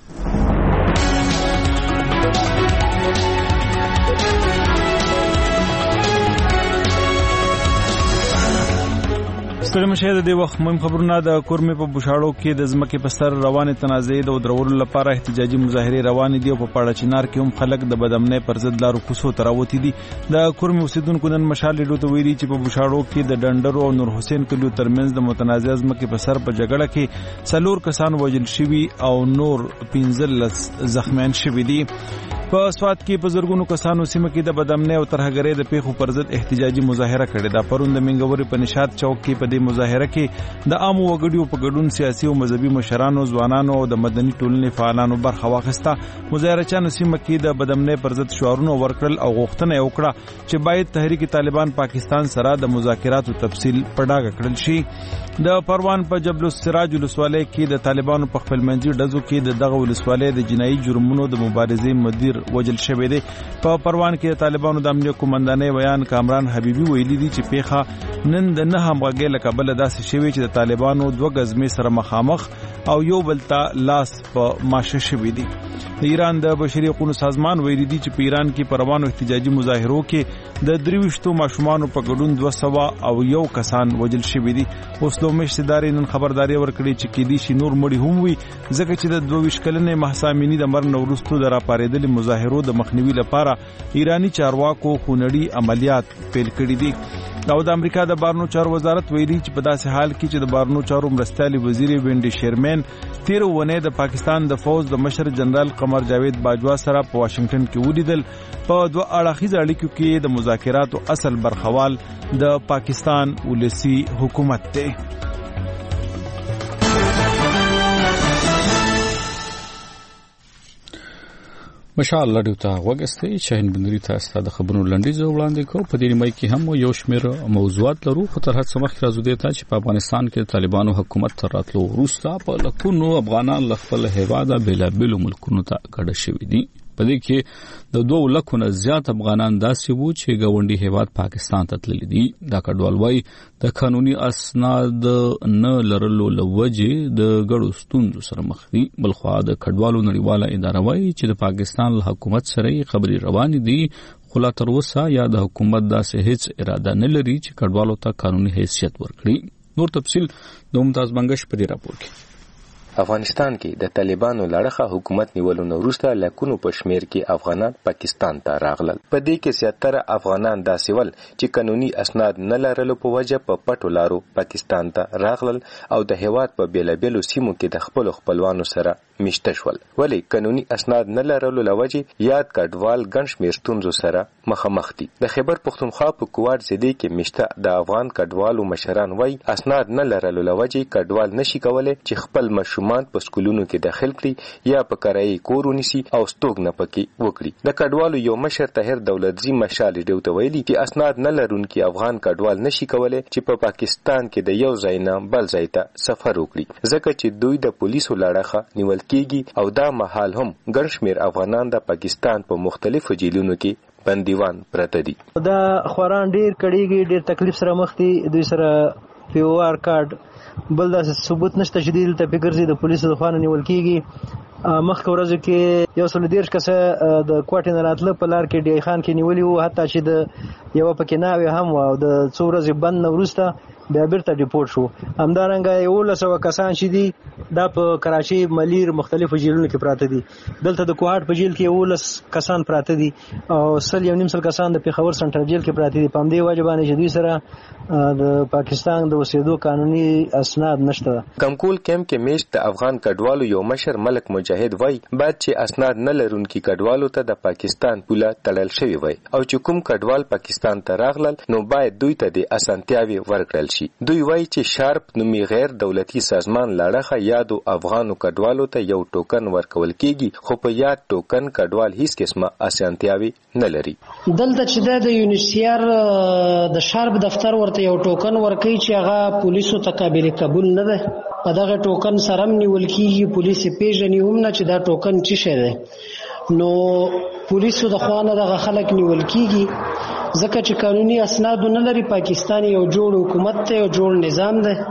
ستړي مشه د دې وخت مهم خبرونه. د کورمې په بوشاړو کې د ځمکې په سر روانې تنازعې د ودرولو لپاره احتجاجي مظاهرې روانې دي او په پاړه چنار کې هم خلک د بدامنۍ پر ضد لارو کوڅو ته راوتي دي. د کورمې اوسیدونکو نن مشال ریډیو ته ویلي چې په بوشاړو کې د ډنډرو او نور حسین کلیو ترمنځ د متنازعه ځمکې په سر په جګړه کې څلور کسان وژل شوي او نور پنځلس زخمیان شوي دي. په سوات کې په زرګونو کسانو سیمه کې د بدامنۍ او ترهګرۍ د پیښو پر ضد احتجاجي مظاهره کړې ده. پرون د منګوري په نشاط چوک کې په دې مظاهره کې د عامو وګړو په ګډون سیاسي او مذهبي مشرانو، ځوانانو او د مدني ټولنې فعالانو برخه واخیسته. مظاهرچیانو سیمه کې د بدامنۍ پر ضد شعارونه ورکړل او غوښتنه یې وکړه چې باید تحریک طالبان پاکستان سره د مذاکراتو تفصیل په ډاګه کړل شي. د پروان په جبل السراج ولسوالۍ کې د طالبانو په خپلمنځي ډزو کې د دغه ولسوالۍ د جنایي جرمونو د مبارزې مدیر وجل شوی دی. په پروان کې د طالبانو د امنیت کمانډانۍ ویان کامران حبیبي ویلي دي چې پیښه نن د نه همغږۍ له کبله داسې شوې چې د طالبانو دوه غزمې سره مخامخ او یو بل ته لاس په ماشه شوی دي. د ایران د بشري حقوقو سازمان ویلي دی چې په ایران کې په روانو احتجاجي مظاهرو کې د درويشتو ماشومانو په ګډون دوه سوه او یو کسان وژل شوي دي. اوسلو مشت ادارې نن خبرداري ورکړې چې کېدی شي نور مړي هم وي ځکه چې د دوه ویشت کلنې مهسا امینی د مرګ نه وروسته د راپارېدلې مظاهرو د مخنیوي لپاره ایرانی چارواکو خونړي عملیات پیل کړي دي. او د امریکا د بارنو چارو وزارت ویلي چې په داسې حال کې چې د بارنو چارو مرستیالي وزیر وینډي شیرمن تیر ونې د پاکستان د فوج د مشر جنرال قمر جاوید باجوا سره په واشنگټن کې ولیدل. په دوه اړخیزه اړیکو کې د مذاکراتو اصل برخوال د پاکستان ولسی حکومت دی. مشال رادیو ته وګورئ، شاهین بندري تاسو د خبرونو لنډیز وړاندې کو. په دې نیمه کې هم یو شمېر موضوعات لرو، خو تر هڅه مخکې راځو دې ته چې په افغانستان کې طالبانو حکومت تر راتلو وروسته په لکونو افغانان له خپل هیواده بېلابېلو ملکونو ته کډه شوي دي. په دې کې د دوه لکو نه زیات افغانان داسې وو چې ګاونډي هیواد پاکستان ته تللي دي. دا کډوال وایي د قانوني اسناد نه لرلو له وجې د ګډو ستونزو سره مخ دي. بلخوا د کډوالو نړیواله اداره وایي چې د پاکستان له حکومت سره خبرې روانې دي، خو لا تر اوسه یا د حکومت داسې هیڅ اراده نه لري چې کډوالو ته قانوني حیثیت ورکړي. نور تفصیل د ممتاز بنگش په دې راپور کې. افغانستان کې د طالبانو لړخه حکومت نیولو نه وروسته لکونو په شمیر کې افغانان پاکستان ته راغلل. په دې کې زیاتره افغانان داسې ول چې قانوني اسناد نه لرلو په وجه په پټو لارو پاکستان ته راغلل او د هیواد په بیلابېلو سیمو کې د خپل خپلوانو سره میشته شول. ولی قانوني اسناد نه لرلو له وجې یاد کډوال ګڼ شمېر ستونزو سره مخامخ دي. د خیبر پښتونخوا په کوټ ضلع کې میشته د افغان کډوالو مشران وایي اسناد نه لرلو له وجې کډوال نشي کولای چې خپل مشرومان په سکولونو کې داخل کړي یا په کرایي کور ونیسي او ستوګنه پکې وکړي. د کډوالو یو مشر طاهر دولتزي مشال ریډیو ته ویلي چې اسناد نه لرونکي افغان کډوال نشي کولای چې په پا پاکستان کې د یو ځای نه بل ځای ته سفر وکړي ځکه چې دوی د پولیسو لړخه نیول کېږي او دا مهال هم ګڼ شمېر افغانان د پاکستان په مختلفو جیلونو کې بندیوان پراته دي. دا خوران ډیر کړيږي، ډیر تکلیف سره مخ دي. دوی سره پی او آر کارت بل دا ثبوت نشته چې دلته فکرزي د پولیسو د خوانه نیول کېږي. مخکې ورځو کې یو سل دیرش کسه د کوټې نه راتله په لار کې ډی خان کې نیولي وو، حتی چې د یو پکې ناوې هم و او د څو ورځې بند نه وروسته بیا بیرته ډیپورټ شو. همدارنګه یولس سوه کسان چې دي دا په کراچي ملیر مختلفو جیلونو کې پراته دي. دلته د کوهاټ په جیل کې یولس کسان پراته دي او سل یو نیم سل کسان د پیښور سنټرل جیل کې پراته دي. په همدې وجه باندې چې دوی سره د پاکستان د اوسېدو قانوني اسناد نشته. کمکول کیمپ کې میشت د افغان کډوالو یو مشر ملک مجاهد وای بعد چې اسناد نه لرونکي کډوالو ته د پاکستان پوله تړل شوی وای او چې کوم کډوال پاکستان ته راغلل نو باید دوی ته د اسانتیاوي ورکړل شي. دوی وای چې شارپ نومي غیر دولتي سازمان لاړه یادو افغانو کډوالو ته یو ټوکن ورکول کیږي خو په یاد ټوکن کډوال هیڅ قسمه اسانتیاوي نه لري. دلته چې د یونیسیار د شارپ دفتر ورته یو ټوکن ورکوي چې هغه پولیسو ته قابل قبول نه ده. په دغه ټوکن سره نیول کیږي پولیس پیژني هم نه چې دا ټوکن څه شی دی. نو پولیسو د خوانه دغه خلک نیول کیږي ځکه چې قانوني اسناد نه لري. پاکستان یو جوړ حکومت ته یو جوړ نظام ده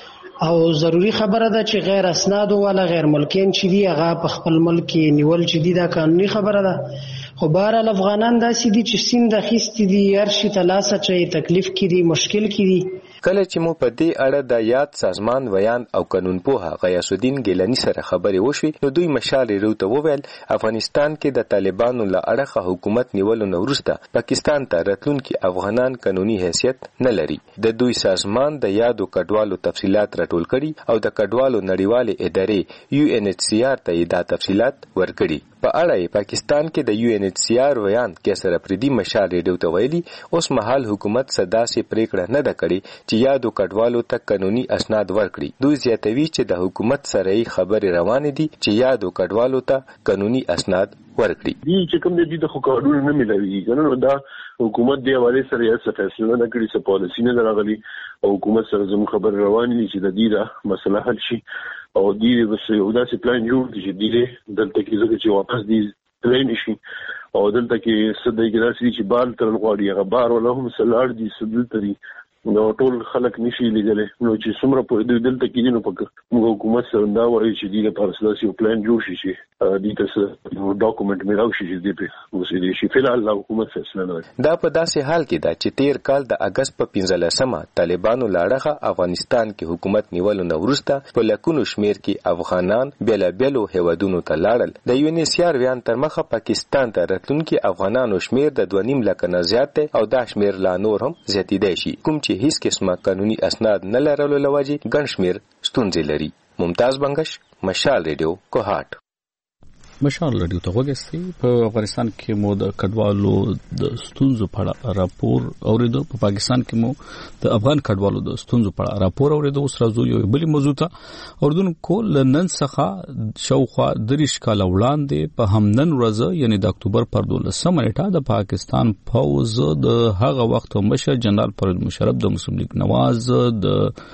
او ضروری خبره ده چې غیر اسناد ولا غیر ملکین چې دی هغه په خپل ملک نیول چې دی دا قانوني خبره ده. خو بهرحال افغانان داسې دي چې سیند اخیستي دي هر شي ته لاسه چې تکلیف کې دي مشکل کې دي. کله چې مو په دې اړه د یاد سازمان ویان او قانون پوها غیاث الدین ګیلانی سره خبرې وشوي نو دوی مشال وروته وویل افغانستان کې د طالبانو له اړخه حکومت نیولو نه وروسته پاکستان ته راتلونکي افغانان قانوني حیثیت نه لري. د دوی سازمان د یادو کډوالو تفصيلات راټول کړي او د کډوالو نړیوالې ادارې یو ان ایچ سی آر ته دا تفصيلات ورکړي. په اړه پاکستان کې د یو ان ایچ سی آر ویان کې سره پردي مشال ډیوته ویلي اوس مهال حکومت صدا سي پریکړه نه ده کړې چې یادو کډوالو ته قانوني اسناد ورکړي. دوی زیاتوي چې د حکومت سره خبرې روانې دي چې یادو کډوالو ته قانوني اسناد ورکړي. دي چې کوم دي د قانون نه ملوي کنه دا حکومت دی حواله سره یې څه فیصله نه کړی څه پالیسی نه راغلي او حکومت سره زموږ خبر روانې دي چې د دې را مسله حل شي او دې بس یو داسې پلان جوړ دي چې دې دلته کې ځکه چې واپس دي پلان شي او دلته کې سده کې داسې چې بال تر غواړي هغه بار ولا هم سلاړ دي سدل تري نو ټول خلک نشي لیدلې نو چې څومره په دې دلته کې نو په موږ حکومت سره دا وایي چې دې لپاره سلاسي پلان جوړ شي چې دې تاسو نو ډاکومنت مې راوشي چې دې په وسیله شي فلال حکومت فیصله نه دا په داسې حال کې دا چې تیر کال د اگست په پنځلسمه طالبانو لاړه افغانستان کې حکومت نیولو نه وروسته په لکونو شمیر کې افغانان بلا بلو هیوادونو ته لاړل. د یو ان ایچ سی آر ویان تر مخه پاکستان ته راتلونکي افغانانو شمیر د دوه نیم لک نه زیات او دا شمیر لا نور هم زیاتیدای شي کوم چې هیڅ قسمه قانوني اسناد نه لرلو لوجه ګڼ شمیر ستونزې لري. ممتاز بنگش مشال ریډیو کوهاټ. مشال ریډیو ته وګورئ. په افغانستان کې مو د کډوالو د ستونزو په اړه راپور اوریدو. په پاکستان کې مو د افغان کډوالو د ستونزو په اړه راپور اوریدو. اوس راځو یو بل موضوع ته. اردوونکو لنن څخه شاوخوا دریش کال وړاندې په همنن ورځ یعنی د اکتوبر پر دولسمه نیټه د پاکستان پوز د هغه وخت مشر جنرال پرویز مشرف د مسلم لیگ نواز د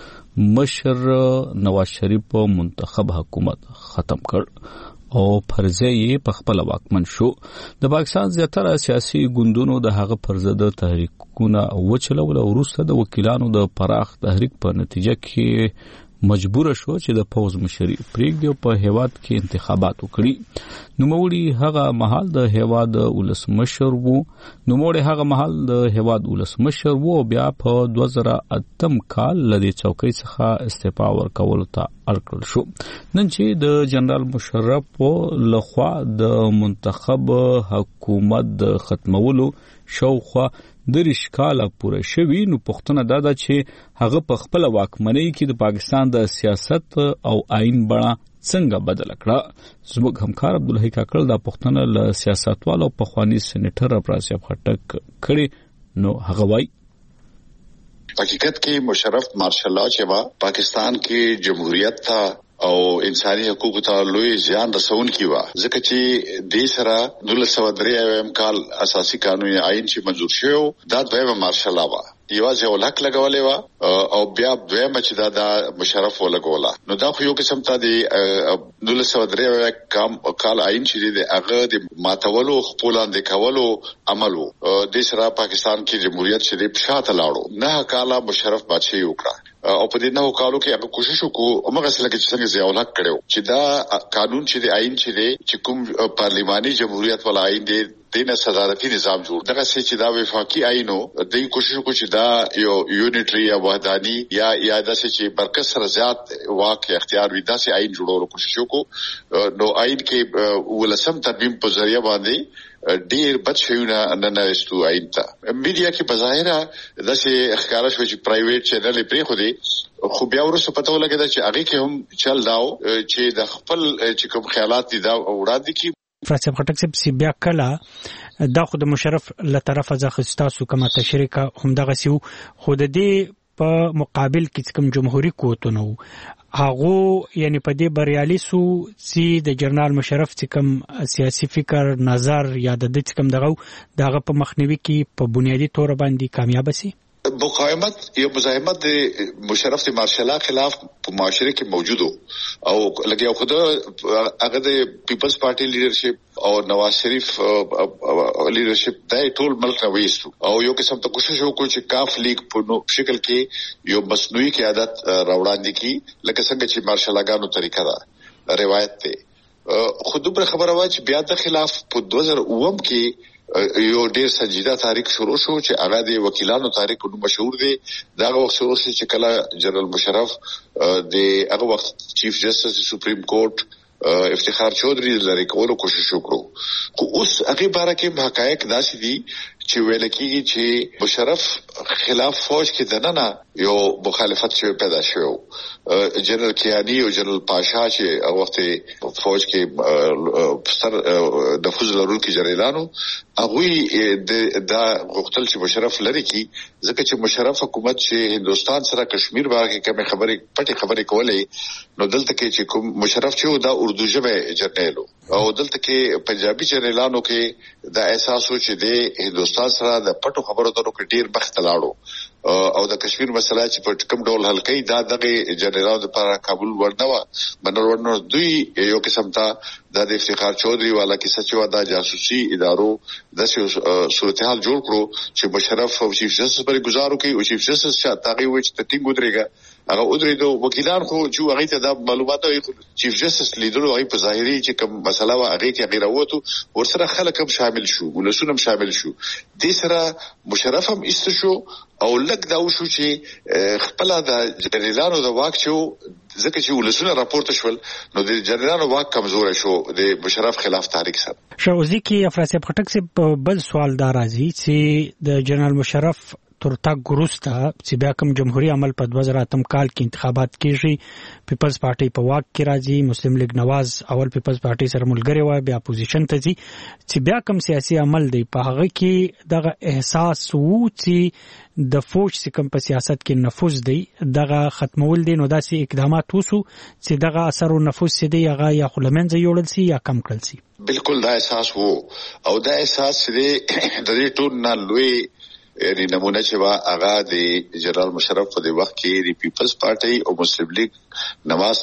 مشر نواز شریف منتخب حکومت ختم کړ او پرځای په خپل واکمن شو. د پاکستان زیاتره سیاسي ګوندونو د هغه پرځد تحریکونه وچلول او وروسته د وکیلانو د پراخ تحریک په نتیجه کې مجبور شو چې د پوز مشري پریږدي او په هیواد کې انتخابات وکړي. نوموړي هغه محل د هیواد ولسمشر وو نوموړي هغه محل د هیواد ولسمشر وو بیا په دوه زره اتم کال لدی چوکۍ څخه استعفا ورکول ته اړکل شو. نن چې د جنرال مشرف لخوا د منتخب حکومت د ختمولو شاوخوا دریش کاله پوره شوی نو پښتنه دا ده چې هغه په خپل واکمنۍ کې د پاکستان د سیاست او آئین بڼه څنګه بدل کړه. زموږ همکار عبدالحی کاکړ دا پښتنه له سیاستوالو په خواني سېنیټر افراسیاب خټک کړي نو هغه وایي حقیقت کې مشرف مارشل لا چې وا پاکستان کې جمهوریت تھا او انساني حقوقو ته لوی زیان رسون کی وا ځکه چې د سره دولس سو درې اویم کال اساسي قانوني آئین چې منظور شو دا دویمه مارشل لا وا یوازې ولک لګولې وا او بیا دویمه چې دا د مشرف ولګولا نو دا خو یو قسم ته د دولس سو درې اویم کام کال آئین چې د هغه د ماتولو خپلان د کولو عملو د سره پاکستان کې جمهوریت چې د پښاته لاړو نه کاله مشرف بادشاہي وکړه او په دې نو کالو کې هغه کوشش وکړو او موږ سره کې څنګه ضیاء الحق کړو چې دا قانون چې د آئین چې دی چې کوم پارلماني جمهوریت ولا آئین دی دینه صدارتي نظام جوړ دغه چې دا وفاقي آئینو د کوشش کو چې دا یو یونټری یا وحدانی یا یا د چې برکت سره زیات واقع اختیار وي دا چې آئین جوړولو کوشش وکړو نو آئین کې ولسم ترمیم په ذریعہ باندې ډیر بد شيونه نه نوښتو آئین ته میډیا کې بظاهره د چې اخکارش وي چې پرایویټ چینل پرې خو دي خو بیا ورسره پته ولګیدا چې هغه کې هم چل داو چې د خپل چې کوم خیالات دي دا وړاندې کی فرصت خټک چې بیا کله دا خو د مشرف له طرفه ځخستاسو کومه تشریکه هم دغه سیو خو د دې په مقابل کې کوم جمهوریت قوتونه هغه یعنی په دې بریالي سو چې د جنرال مشرف چې کوم سیاسي فکر نظر یا د دې کوم دغه دغه په مخنیوي کې په بنیادی تور باندې کامیاب سي مقاومت یا مزاحمت د مشرف د مارشال خلاف په معاشره کې موجود او لګیا خو د هغه د پیپلز پارټي لیډرشپ او نواز شریف لیډرشپ د ټول ملک نه وېستو او یو قسم ته کوشش وکړو چې کاف لیگ په شکل کې یو مصنوعي قیادت راوړاندې کی لکه څنګه چې مارشالاګانو طریقه ده روایت ته خو دوبره خبره وا چې بیا د خلاف په دوه هزار اووه کې یو ډیر سنجیده تاریخ شروع شو چې هغه د وکیلانو تاریخ نو مشهور دی دا وخت شروع شو چې کله جنرال مشرف د هغه وخت چیف جسټس سپریم کورټ افتخار چودري لري کولو کوشش وکړو خو اوس هغه باره کې حقایق داسې دي چې ویل کېږي چې مشرف خلاف فوج کې دننه یو مخالفت شوی پیدا شو جنرال کیانی او جنرال پاشا چې هغه وخت فوج کې سر نفوذ لرونکي جنرالانو هغه د دا غوښتل چې مشرف لري کی ځکه چې مشرف حکومت چې هندستان سره کشمیر باندې کوم خبرې پټي خبرې کولې نو دلته کې چې کوم مشرف چې دا اردو ژبه جرنیلو او دلته کې پنجابي جنرالانو کې دا احساس و چې د هندستان سره د پټو خبرو درو کې ډیر بخت لاړو او د کشمیر مسله چې په کوم ډول حل کړي دا دغه جنرالانو لپاره کابل ورنوا منل ورنو دوی یو قسم ته د افتخار چودري والا کې سچوا د جاسوسي ادارو د صورتحال جوړ کړو چې مشرف او چیف جسټس پر گزارو کوي او چیف جسټس چې تاغي وي چې ټینګ ودرېګا هغه ودرېدو وکیلان خو چې هغه ته د معلوماتو چیف جسټس لیدلو هغه په ظاهري چې کوم مسله وا هغه کې غیر وته ورسره خلک هم شامل شو ولسونه هم شامل شو د سره مشرف هم است شو او لک دا وشو چې خپل د جنرالانو د واک شو ځکه چې ولسونه راپورته شول نو د جنرالانو واک کمزور شو د مشرف خلاف تحریک سره شاوزي کې افراسیاب خټک سے بل سوال دا راځي چې د جنرال مشرف ترتاګ ګروستا چې بیا کوم جمهوریت عمل په دوه زره اتم کال کې انتخابات کیږي پیپلز پارټي په واک کې راځي مسلم لیگ نواز اول پیپلز پارټي سره ملګری و بیا اپوزیشن ته ځي چې بیا کوم سیاسي عمل دی په هغه کې دغه احساس وو چې د فوج سکم په سیاست کې نفوذ دی دغه ختمول دي نو داسې اقدامات وسو چې دغه اثر او نفوذ سي دی هغه یا خلمنځ یوړل سي یا کم کړل سي بالکل دا احساس وو او دا احساس دې د دې ټول نه لوی یعنی نمونه چې وا هغه د جنرال مشرف په د وخت کې د پیپلز پارټي او مسلم لیگ نواز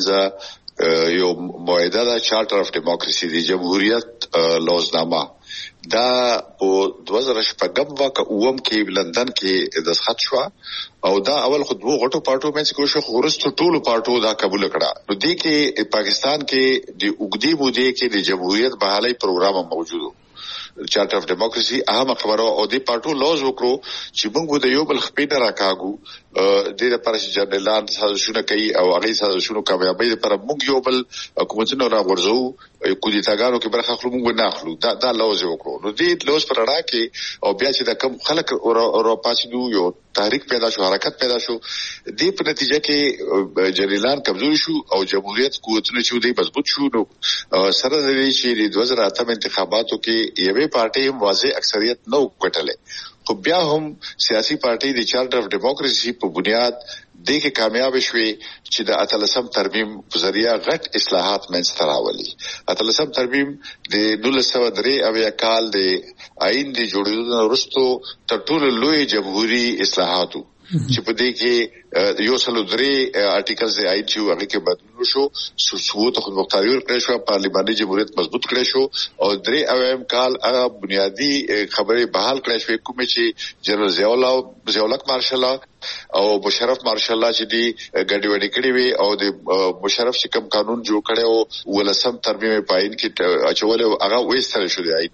ترمنځ یو معاهده دا چارټر اف ډیموکراسي د جمهوریت لوزنامه دا په دوه زره شپږم واکه اوم کې لندن کې دستخط شو او دا اول خو دوه غټو پارټو مې کوشش خورستو ټولو پارټو دا قبول کړه نو دې کې پاکستان کې د وګړي بودی کې د جمهوریت بحالي پروګرام موجود چارټر اف ډیموکراسي اهم خبره او د پارټو لوز وکړو چې موږ د یو بل خپې نه راکاګو د لپاره چې جنرالان سازشونه کوي او هغه سازشونو کامیابی لپاره موږ یو بل حکومتونو راغورځو کودیتاګانو کې برخه خپل موږ نه اخلو دا دا لوز وکړو نو دې لوز پر اړه کې او بیا چې د کم خلک او پاسیدو یو تحریک پیدا شو حرکت پیدا شو دې په نتیجه کې جنرالان کمزوري شو او جمهوریت قوتونه چې دوی مضبوط شو نو سره د دې چې د دوه زره اتم انتخاباتو کې یوه پارټي هم واضح اکثریت نو کټلې خو بیا هم سیاسي پارټي د چارټر اف ډیموکراسي په بنیاد د کې کامیاب شوي چې د اتلسم ترمیم په ذریعہ غټ اصلاحات منځته راولي اتلسم ترمیم د نولس سوه درې اویا کال د آئین د جوړېدو وروسته تر ټولو لوی جمهوریت اصلاحاتو چې په دې کې یو سلو درې آرټیکلز د آئین چې هغه کې بدلون شو ثبوت خود مختاری ورکړل شو پارلیماني جمهوریت مضبوط کړی شو او درې اویم کال هغه بنیادی خبرې بحال کړی شو کوم چې جنرال ضیاء الله ضیاء الحق مارشال او مشرف مارشال الله چې دی ګډي وډي کړی وي او د مشرف چې کوم قانون جوړ کړي او ولسم ترمیم پاین کې اچول هغه وېستل شو دی آئین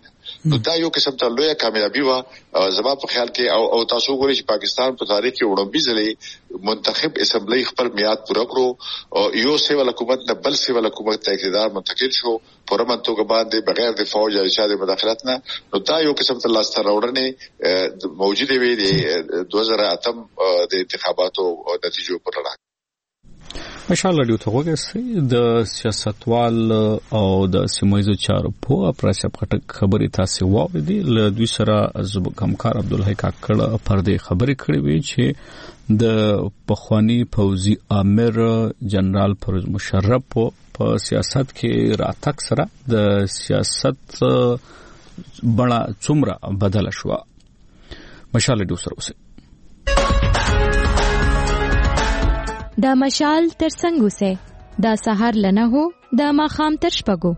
نو دا یو قسم ته لویه کامیابی و زما په خیال کې او, او تاسو ګورئ چې پاکستان په تاریخ کې وړاندې ځلې منتخب اسمبلی خپل میعاد پوره کړو او یو سیول حکومت نه بل سیول حکومت ته اقتدار منتقل شو پرمن توګه باندې بغیر د فوج یا ارشاد مداخلت نه نو دا یو قسم ته لاس راوړنې موجوده وي د دوه زره اتم د انتخاباتو نتیجو پر اړه مشال رادیو ته وګورئ د سیاستوال او د سیمایي چارو په پراسه پټک خبري تاسو واورئ ل دوی سره زب کمکار عبدالحی کاکړ پردې خبري کړې وی چې د پخوانی فوزي امر جنرال پرویز مشرف په سیاست کې راتک سره د سیاست بڼه څومره بدل شو مشال رادیو سره اوسه دا مشال تر څنګه سه دا سحر لنه هو دا ماخام تر شپګو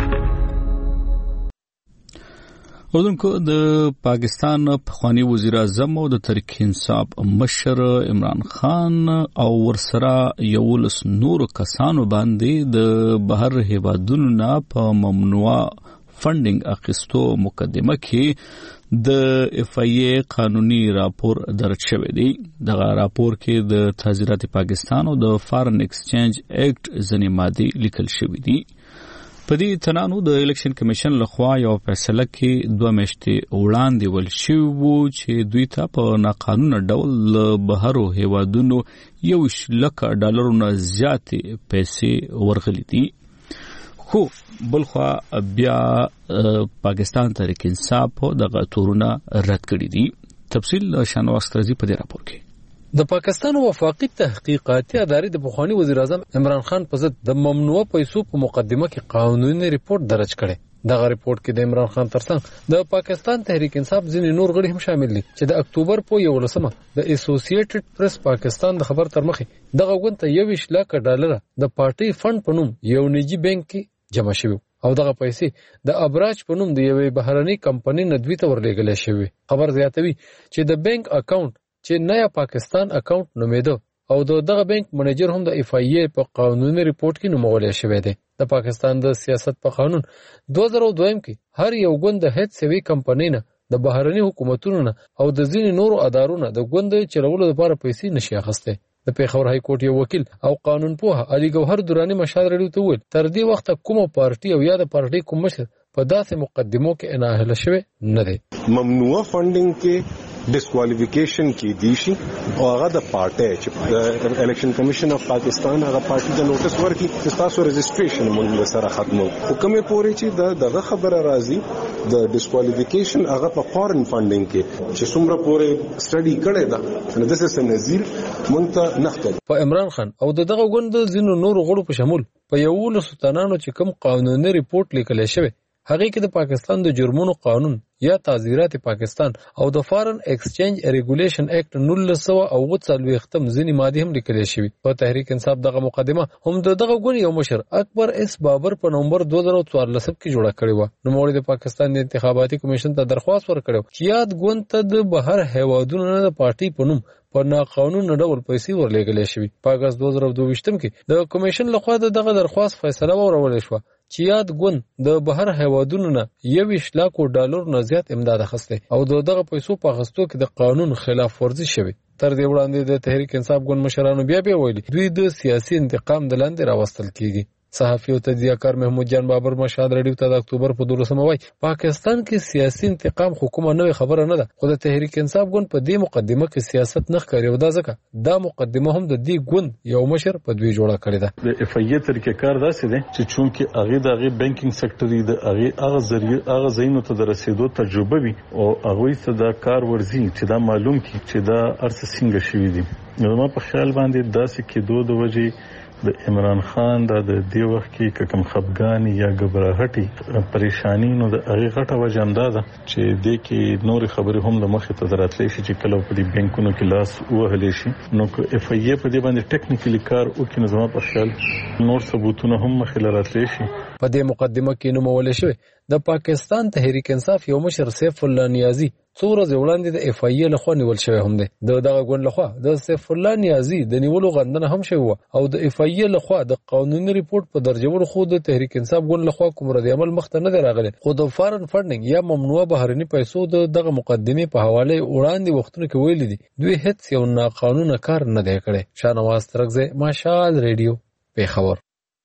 ودونکو د پاکستان پخوانی وزیر اعظم او د تحریک انصاف مشر عمران خان او ورسره یولس نور کسانو باندې د بهر هیوادونو نه په ممنوع فندینګ اخیستو مقدمه کې د اف ای ای قانوني راپور درج شوی دی دغه راپور کې د تحذيرات پاکستان او د فارن ایکسچینج ایکټ ځنې ماده لیکل شوی دی په دې تنانو د الیکشن کمیشن لخوا یو فیصله کې دوه میاشتې وړاندې ول شو چې دوی ته په ناقانونه ډول بهرو هیوادونو یو لک ډالرونو زیاتې پیسې ورغلي دي خو بلخوا بیا پاکستان تحریک انصاف دغه تورونه رد کړی دي تفصیل شانواز ترزی په دې راپور کې د پاکستان وفاقي تحقیقاتي ادارې د بخوانی وزیر اعظم عمران خان په ضد د ممنوع پیسو په مقدمه کې قانوني ریپورت درج کړي دغه ریپورت کې د عمران خان ترڅنګ د پاکستان تحریک انصاف ځینې نور غړي هم شامل دي چې د اکتوبر په یولسمه د اسوسییټډ پریس پاکستان د خبر تر مخې دغه غونډه یو لک ډالر د پارټي فند په نوم یو نجی بانک کې جمع شوی او دغه پیسې د ابراج په نوم د یوې بهرنۍ کمپنۍ ندوی ته ورلېږل شوی خبر زیاتوي چې د بانک اکاونټ چې نیا پاکستان اکاونټ نومیده او دغه بانک منیجر هم د اف ای ای په قانوني ریپورت کې نومول شوی دی د پاکستان د سیاست په قانون دوه زره دوه کې هر یو ګوند د هیڅ سوي کمپنۍ نه د بهرنۍ حکومتونو نه او د ځینې نورو ادارو نه د ګوند چلولو لپاره پیسې نشي اخیسته د پیښور های کورټ یو وکیل او قانون پوه علي ګوهر درانی مشال رډیو ته وویل تر دې وخت کومه پارټي او یا د پارټي کوم مشر په داسې مقدمو کې اناهله شوی نه دی ممنوع فندینګ کې ډیسکوالیفیکیشن کې دی شي او هغه د پارټي چې الیکشن کمیشن اف پاکستان هغه پارټي د نوټس ورکړي چې تاسو رجسټریشن موږ سره ختمو حکومت پورې چې دغه خبره راځي د ډیسکوالیفیکیشن هغه په فارن فندینګ کې چې څومره پورې سټډي کړي دا نو دغه نظیر مونږ نخته په عمران خان او دغه غوند زینو نور غړو په شمول په یو لسو تنانو چې کوم قانوني ریپورت لیکل شوی هغه کې د پاکستان د جرمونو قانون یا تعزیرات پاکستان او د فارن ایکسچینج ریګولیشن ایکټ نولس سوه اوه څلوېښتم ځینې مادې هم لیکل شوي په تحریک انصاف دغه مقدمه هم د دغه ګوند یو مشر اکبر اس بابر په نومبر دوه زره څوارلسم کې جوړه کړې وه نوموړي د پاکستان د انتخاباتي کمیشن ته درخواست ورکړی چې یاد ګوند ته د بهر هیوادونو نه د پارټي په نوم په ناقانونه ډول پیسې ورلېږلې شوي په اګست دوه زره دوه ویشتم کې د کمیشن لخوا دغه درخواست فیصله وروړل شوه چې یاد ګوند د بهر هیوادونو نه یویشت لاکو ډالر نه زیات امداد اخیستی او دغه پیسو په اخیستو کې د قانون خلاف ورزي شوی تر دې وړاندې د تحریک انصاف ګوند مشرانو بیا بیا ویلي دوی د سیاسي انتقام د لاندې راوستل کیږي صحافي او تجزیه‌کار محمود جان بابر مشهد رډیو ته د اکتوبر په دولسمه وای پاکستان کې سیاسي انتقام حکومت نوې خبره نه ده خو د تحریک انصاف ګوند په دې مقدمه کې سیاست نه ښکاري او دا ځکه دا مقدمه هم د دې ګوند یو مشر په دوی جوړه کړې ده د اف ای ای طریقې کار داسې دی چې چونکه هغه د هغه بانکینګ سېکټر د هغه هغه ذریعہ هغه زینو ته د رسیدو تجربه وي او هغه ته دا کار ورزي چې دا معلوم کی چې دا ارڅ څنګه شوی دي نو ما په خیال باندې داسې کې دوه وجې د عمران خان د دې وخت کې کوم خفګان یا غبرهټي پریشانی نو د هغه غټه وجه هم ده چې د کې نور خبرې هم د مخې ته دراتلې شي چې کله په دې بانکونو کې لاس وهلې شي نو که اف ای ای په دې باندې ټیکنیکلی کار وکړي نو زما په خیال نور ثبوتونه هم مخې لراتلې شي په دې مقدمه کې نومول شوی د پاکستان تحریک انصاف یو مشر سیف الله نیازی څو ورځې وړاندې د اف آی ای لخوا نیول شوی هم دی. د دغه ګوند لخوا د سیف الله نیازی د نیولو غندنه هم شوی و او د اف آی ای لخوا د قانوني ریپورت په درجولو خو د تحریک انصاف ګوند لخوا کوم رد عمل مخته نه دی راغلی، خو د فارن فنډینګ یا ممنوعه بهرني پیسو د دغه مقدمې په حواله وړاندې وختونو کې ویل دي دوی هیڅ یو ناقانونه کار نه دی کړی. شاهنواز ترکزی، ماشال ریډیو، پیښور.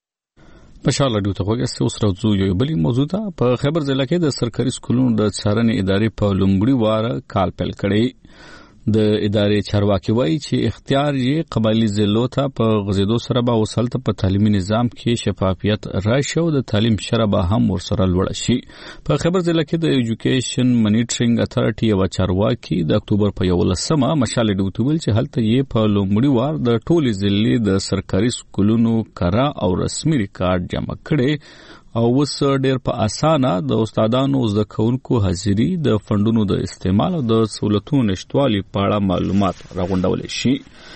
مشال ډیو ته وګورئ اوس راځو یو بلی موضوع ته. په خیبر ضلع کې د سرکاري سکولونو د څارنې ادارې په لومړي وار کال پیل کړی. د ادارې چارواکي وایي چې اختیار یې قبایلي ضلعو ته په غځېدو سره به اوس هلته په تعلیمي نظام کې شفافیت راشي او د تعلیم شرح به هم ورسره لوړه شي. په خیبر ضلع کې د ایجوکیشن منیټرینګ اتارټي یو چارواکي د اکتوبر په یولسمه مشال ډیو ته ویل چې هلته یې په لومړي وار د ټولې ضلعې د سرکاري سکولونو کره او رسمي ریکارډ جمع کړي او اوس ډېر په اسانه د استادانو زده کوونکو حاضري د فنډونو د استعمال او د سہولتونو نشټوالي په اړه معلومات راغونډولی شي.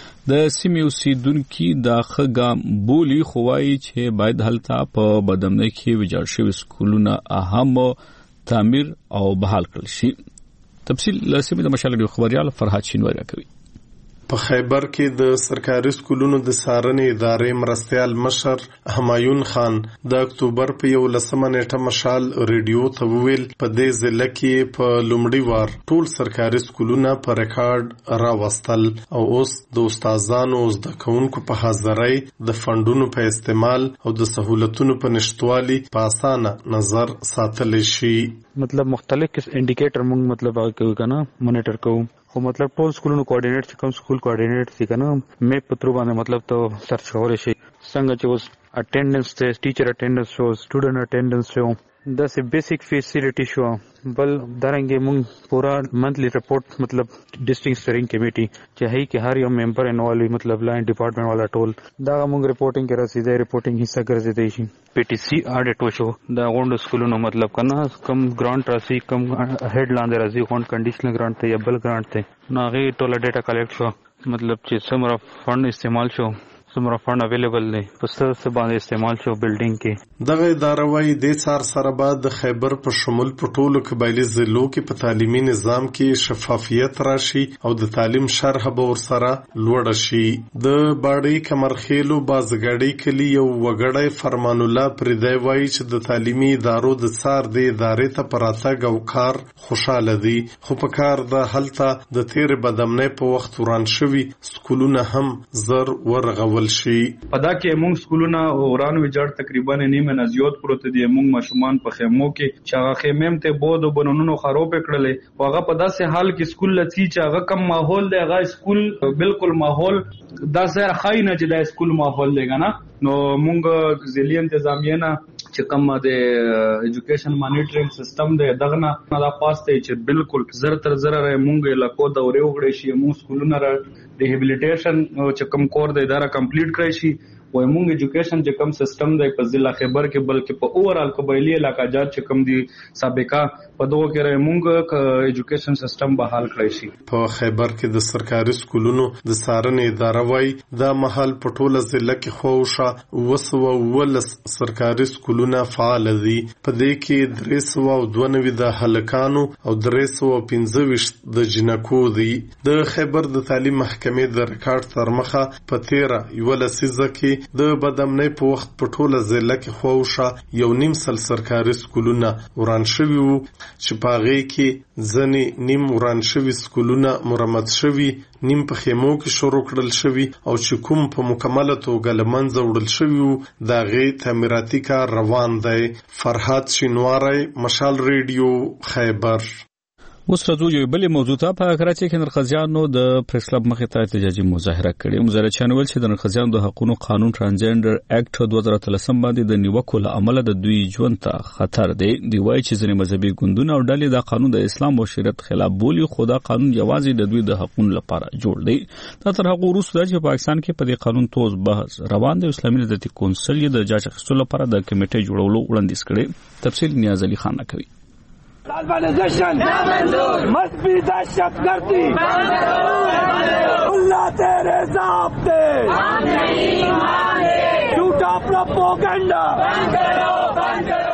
د سیمې اوسیدونکي دا ښه ګام بولي خو وایي چې باید هلته په بدامنۍ کې ویجاړ شوي سکولونه هم تعمیر او بحال کړل شي. تفصیل له سیمې د مشال ډیو خبریال فرهاد شینواری راکوي. په خیبر کې د سرکاري سکولونو د څارنې ادارې مرستیال مشر همایون خان د اکتوبر په یولسمه نیټه مشال ریډیو ته وویل په دې ضلع کې په لومړي وار ټول سرکاري سکولونه په ریکارډ راوستل او اوس د استادانو او زده کوونکو په حاضرۍ د فنډونو په استعمال او د سہولتونو په نشټوالي په اسانه نظر ساتلی شي. مطلب مختلف انډیکیټر موږ مطلب هغه کوي کنه مانیټر کوو خو مطلب ټول سکولونو کوارډینیټ چې کوم سکول کوارډینیټ شي کنه مې په تر باندې مطلب ته سرچ کولای شي څنګه چې اوس اټینډنس ته ټیچر اټینډنس شو سټوډنټ اټینډنس شو دا سه بیسیک فیسیلیټی شو بل درنګ موږ پورا منثلی رپورت مطلب ډیسټرکټ سټیرینګ کمیټي چې هي کې هر یو ممبر انوالو مطلب لاین ډپارټمنټ والا ټول دا موږ ریپورټینګ کې رسیدای ریپورټینګ حصہ ګرځیدای شي. پی ټی سی اډیټ وشو دا غونډ سکولونو مطلب کنه کم ګرانټ راسي کم هډ لاندې راسي غونډ کنډیشنل ګرانټ ته یا بل ګرانټ ته نو هغه ټوله ډیټا کلیکټ شو مطلب چې څومره فند استعمال شو څومره فند اویلیبل دی په څه باندې استعمال شو بلډینګ کې. دغه اداره وايي د څار سره بعد د خیبر په شمول په ټولو قبایلي ضلعو کې په تعلیمي نظام کې شفافیت راشي او د تعلیم شرح به ورسره لوړه شي. د باړې کمرخېلو بازګړۍ کلی یو وګړی فرمان الله پردی وايي چې د تعلیمي ادارو د څار د ادارې ته په راتګ او کار خوشاله دي خو په کار د هلته د تیرې بدامنۍ په وخت وران شوي سکولونه هم زر ورغول شي. په دا کې موږ سکولونه وران ویجاړ تقریبا نیمه نه زیات پروت دي. موږ ماشومان په خیمو کې چې هغه خیمم ته بود او بنونو خراب کړلې او هغه په داسې حال کې سکول لسی چې هغه کم ماحول دی هغه سکول بالکل ماحول داسې خاينه چې دا سکول ماحول دی کنه نو موږ ځلې انتظامیه نه چې کوم د ایجوکیشن مانیټرینګ سیستم دی دغه نه دا پاسته چې بالکل زر تر زر موږ علاقو د اورې وګړي شي موږ سکولونه را ریهابلیټیشن چې کوم کور د اداره کمپلیټ کړی شي وای موږ ایجوکیشن چې کوم سیستم دی په ضلع خیبر کې بلکې په اوورال قبایلی علاقہ جات چې کوم دي سابقہ په دغه کې موږ ایجوکیشن سیستم بحال کړی شي. په خیبر کې د سرکاري سکولونو د څارنې اداره وايي دا محل په ټوله ضلع کې خوښه وسو ولس سرکاري سکولونه فعال دي. په دې کې درې سوه او دوه نوي د هلکانو او درې سوه او پنځه ویشت د جنکو دي. د خیبر د تعلیم محکمې د ریکارډ تر مخه په تیره یوه لسیزه کې د بدامنۍ په وخت په ټوله ضلع کې خوښه یو نیم سل سرکاري سکولونه وران شوي وو چې په هغې کې ځینې نیم وران شوي سکولونه مرمت شوي نیم په خیمو کې شروع کړل شوي او چې کوم په مکمله توګه له منځه وړل شوي وو د هغې تعمیراتي کار روان دی. فرهاد شینواری، مشال ریډیو، خیبر. اوس راځو یو بل موضوع ته. په کراچۍ کې نرخزیانو د پریس کلب مخې ته احتجاجي مظاهره کړې. مظاهرچیانو ویل چې د نرخزیانو د حقوقو قانون ترانسجنډر اکټ دوه زره اتلسم باندې د نیوکو له امله د دوی ژوند ته خطر دی. دوی وایي چې ځینې مذهبي ګوندونه او ډلې دا قانون د اسلام او شریعت خلاف بولي خو دا قانون یوازې د دوی د حقوقو لپاره جوړ دی. دا تر هغه وروسته چې پاکستان کې په دې قانون توز بحث روان دی. اسلامي نظارتي کونسل یې د جاج اخیستلو لپاره د کمیټې جوړولو وړاندیز کړی. تفصیل نیاز علي خان کوي. Galvanization must be dahshatgardi. Allah tere zaabte. Hum nahi mane. Jhoota propaganda. Band karo, band karo.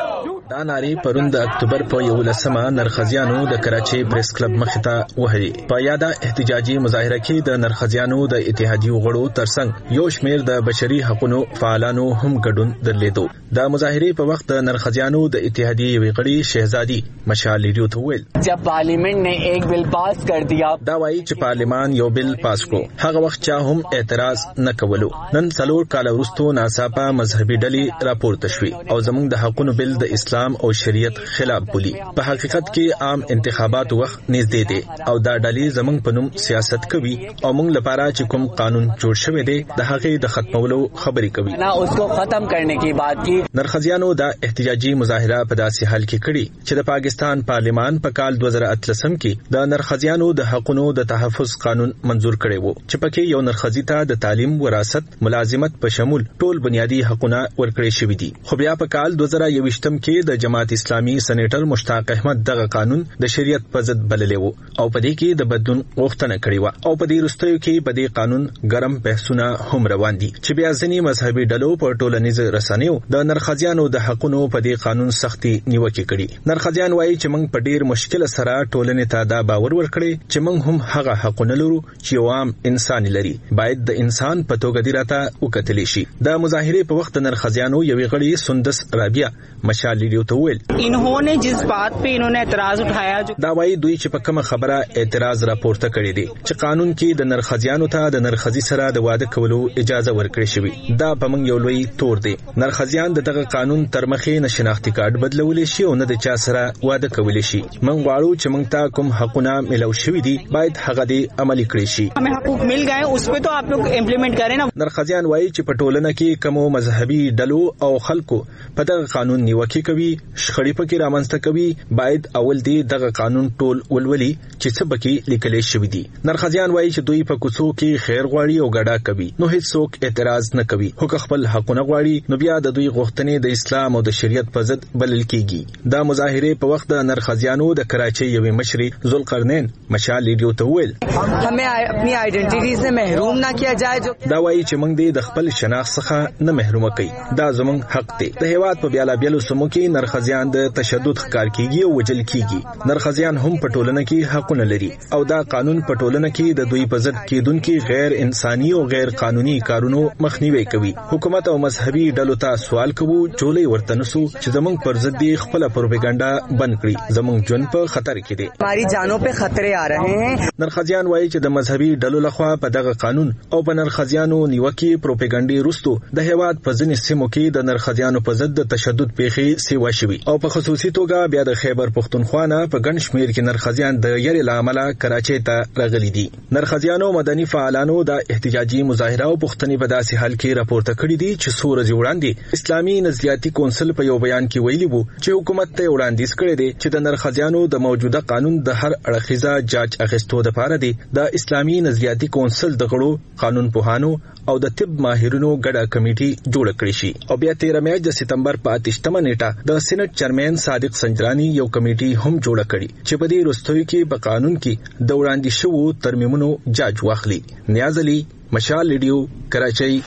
دا ناری پرون د اکتوبر په یولسمه نرخزیانو د کراچي پریس کلب مخې ته وهلې. په یاده احتجاجي مظاهره کې د نرخزیانو د اتحادیو غړو ترڅنګ یو شمېر د بشري حقوقو فعالانو هم ګډون درلودو. د مظاهرې په وخت د نرخزیانو د اتحادیې یوې غړي شهزادي مشال لیډیو ته وویل جب پارلیمنت نے ایک بل پاس کر دیا. دا وایي چې پارلیمان یو بل پاس کړو. هغه وخت چا هم اعتراض نه کولو. نن څلور کاله وروسته ناڅاپه مذهبي ډلې راپورته شوې او زموږ د حقونو بل د اسلام او شریعت خلاف بولی. په حقیقت کې عام انتخابات وخت نږدې دي او دا ډلې زموږ په نوم سیاست کوي او موږ لپاره چې کوم قانون جوړ شوی دی د هغې د ختمولو خبرې کوي. نه اس کو ختم کرنے کی بات کی. نرخزیانو دا احتجاجي مظاهره په داسې حال کې کړې چې د پاکستان پارلیمان په کال دوه زره اتلسم کې د نرخزیانو د حقونو د تحفظ قانون منزور کړی وو چې پکې یو نرخزی ته د تعلیم، وراثت، ملازمت په شمول ټول بنیادی حقونه ورکړي شوي دي. خو بیا په کال دوه زره یوویشتم کې د جماعت اسلامي سېنیټر مشتاق احمد دغه قانون د شریعت په ضد بللی وو او په دې کې د بدلون غوښتنه کړې وه او په دې وروستیو کې په دې قانون ګرم بحثونه هم روان دي چې بیا ځینې مذهبي ډلو په ټولنیزو رسنیو د نرخزیانو د حقونو په دې قانون سختي نیوکې کړي. نرخزیان وایي چې موږ په ډیر مشکل سره ټولنې ته دا باور ورکړی چې موږ هم هغه حقونه لرو چې یو عام انسان لري. باید د انسان په توګه دی راته وکتلی شي. د مظاهرې په وخت د نرخزیانو یوې غړي سندس رابعه مشال لیډیو ته وویل انہوں نے جس بات پہ انہوں نے اعتراض اٹھایا جو دا وایي دوی چې په کومه خبره اعتراض راپورته کړی دی چې قانون کې د نرخزیانو ته د نرخزي سره د واده کولو اجازه ورکړې شوې. دا په موږ یو لوی تور دی. نرخزیان د دغه قانون تر مخې نه شناختی کارت بدلولی شي او نه د چا سره واده کولی شي. موږ غواړو چې موږ ته کوم حقونه ملو شوي دي باید هغه دې عملي کړی شي. ہمیں حقوق مل گئے اس پہ تو آپ لوگ امپلیمنٹ کریں نا. نرخزیان وایي چې په ټولنه کې کوم مذهبي ډلو او خلکو په دغه قانون نیوکه کوي، شخړې پکې رامنځته کوي. باید اول دی دغه قانون ټول ولولي چې څه پکې لیکل شوی دي. نرخزیان وایي چې دوی په کوڅو کې خیر غواړي او ګډا کوي نو هیڅوک اعتراض نه کوي. خو خپل حقونه غواړي نو بیا د دوی غوښتنې د اسلام او د شریعت په ضد بلل کیږي. دا مظاهرې په وخت د نرخزیانو د کراچۍ یوې مشرې ذوالقرنین مشال لیډیو ته وویل ہمیں اپنی آئیډنټیټی سے محروم نہ کیا جائے. جو دا وایي چې موږ دې د خپل شناخت څخه نه محروم کوي. دا زموږ حق دی. د هیواد په بیلا بیلو سیمو کې نرخزیان د تشدد ښکار کیږي او وجل کیږي. نرخزیان هم په ټولنه کې حقونه لري او دا قانون په ټولنه کې د دوی په ضد کېدونکي غیر انساني او غیر قانوني کارونو مخنیوي کوي. حکومت او مذهبي ډلو ته سوال کوو چولې ورته نسو چې زموږ پر ضد دی خپل پروپاګاندا بند کړي. زموږ ژوند په خطر کې دی. ہماری جانوں پہ خطرے آ رہے ہیں. نرخزیان وایي چې د مذهبي ډلو لخوا په دغه قانون او په نرخزیانو نیوکې پروپاګاندا رستو د هیواد په ځینې سیمو کې د نرخزیانو په ضد د تشدد پیښې سیوا شوي او په خصوصي توګه بیا د خیبر پختونخوا نه په ګڼ شمېر کې نرخزیان د یاري لامل کراچۍ ته راغلي دي. نرخزیانو مدني فعالانو د احتجاجي مظاهره او پښتني په داسې حال کې راپورته کړي دي چې څو ورځې وړاندې اسلامي نظریاتي کونسل په یو بیان کې ویلي وو چې حکومت ته وړاندیز کړی دی چې د نرخزیانو د موجوده قانون د هر اړخیزه جاج اخیستو لپاره دی د اسلامي نظریاتي کونسل د غړو قانون پوهانو او د طب ماهرینو ګډه کمیټي جوړ کړی شي. او بیا تیرمه میاشت د سپتمبر په اتشتمه نیټه د سېنات چیرمن صادق سنجرانی یو کمیټي هم جوړ کړي چې په دې وروستیو کې په قانون کې د وړاندې شوو ترمیمونو جاج واخلي. نیاز علي مشال لیډیو کراچۍ.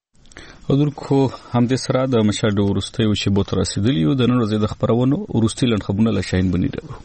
حضور خو هم دې سره د مشال د وروستیو چې بوت رسیدلی یو د نن ورځې د خبرونو وروستي لن خبرونه له شاهین بنی راو.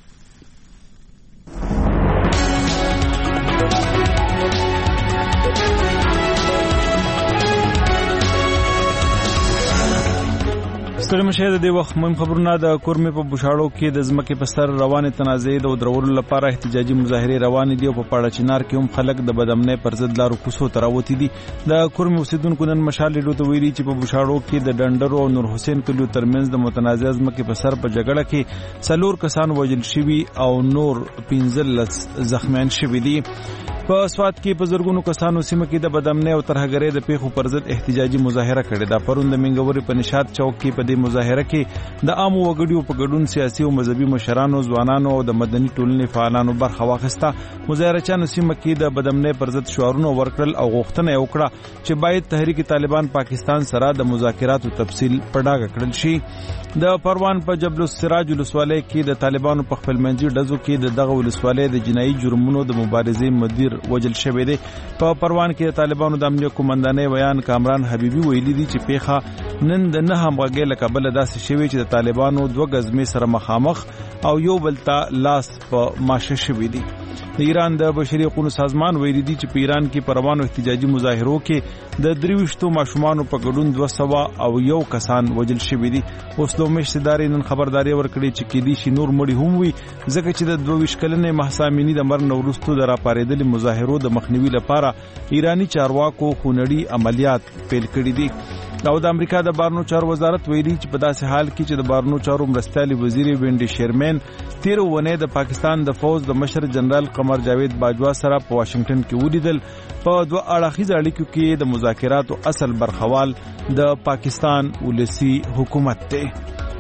ستړي مشه د دې وخت مهم خبرونه د کورمې په بوشاړو کې د ځمکې په سر روانې تنازعې د درولو لپاره احتجاجي مظاهرې روانې دي او په پاړه چنار کې هم خلک د بدامنۍ پر ضد لارو کوڅو ته راوتي دي. د کورمې اوسیدونکو نن مشال لیډیو ته ویلي چې په بوشاړو کې د ډنډرو او نور حسین کلیو ترمنځ د متنازع ځمکې په سر په جګړه کې څلور کسان وژل شوي او نور پنځلس زخمیان شوي دي. په سوات کې په زرګونو کسانو سیمه کې د بدامنۍ او ترهګرۍ د پیښو پر ضد احتجاجي مظاهره کړې ده. پرون د منګوري په نشاط چوک کې په دې مظاهره کې د عامو وګړو په ګډون سیاسي او مذهبي مشرانو، ځوانانو او د مدني ټولنې فعالانو برخه واخیسته. مظاهرچیانو سیمه کې د بدامنۍ پر ضد شعارونه ورکړل او غوښتنه یې وکړه چې باید تحریک طالبان پاکستان سره د مذاکراتو تفصیل په ډاګه کړل شي. د پروان په جبل السراج ولسوالۍ کې د طالبانو په خپلمنځي ډزو کې د دغه ولسوالۍ د جنایي جرمونو د مبارزې مدیر وجل شوی دی. په پروان کې طالبانو د امنیت قومندانۍ بیان کامران حبیبي ویلي دي چې پیخه نن د نه همغږي لکه بل داسې شوی چې د طالبانو دوه غزمې سره مخامخ او یو بل ته لاس په ماشه شوی دي. د ایران د بشري حقوقو سازمان ویلي دي چې په ایران کې په روانو احتجاجي مظاهرو کې د درويشتو ماشومان په ګډون دوه سوه او یو کسان وجل شوی دي. اوسلو مشتداري نن خبرداري ورکړي چې کې دي شي نور مړي هم وي ځکه چې د دوه ویشت کلنې محسامینی د مرګ وروسته د راپارېدلې مظاهرو د مخنیوي لپاره ایرانی چارواکو خونړي عملیات پیل کړي دي. او د امریکا د بارنو چارو وزارت ویلي چې په داسې حال کې چې د بارنو چارو مرستیالي وزیر وینډي شیرمن تیر ونه د پاکستان د فوج د مشر جنرال قمر جاوید باجوا سره په واشنگټن کې ولیدل. په دوه اړخیز اړیکو کې د مذاکراتو اصل برخوال د پاکستان ولسی حکومت دی.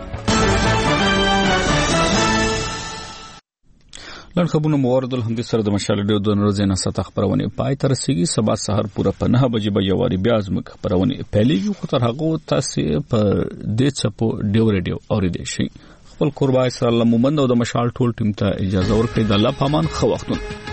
لن خبرونه موارد الحمد سره د مشال ډیو د ورځې نه ستا خبرونه پای تر سیږي سبا سحر پوره په نه بجې به یواري بیا زموږ خبرونه پیلېږي خو تر هغه تاسو په دې چپو ډیو ریډیو اوریدئ شي. خپل قربای سره الله مومند او د مشال ټول ټیم ته اجازه ورکړئ. د الله پامان خو وختونه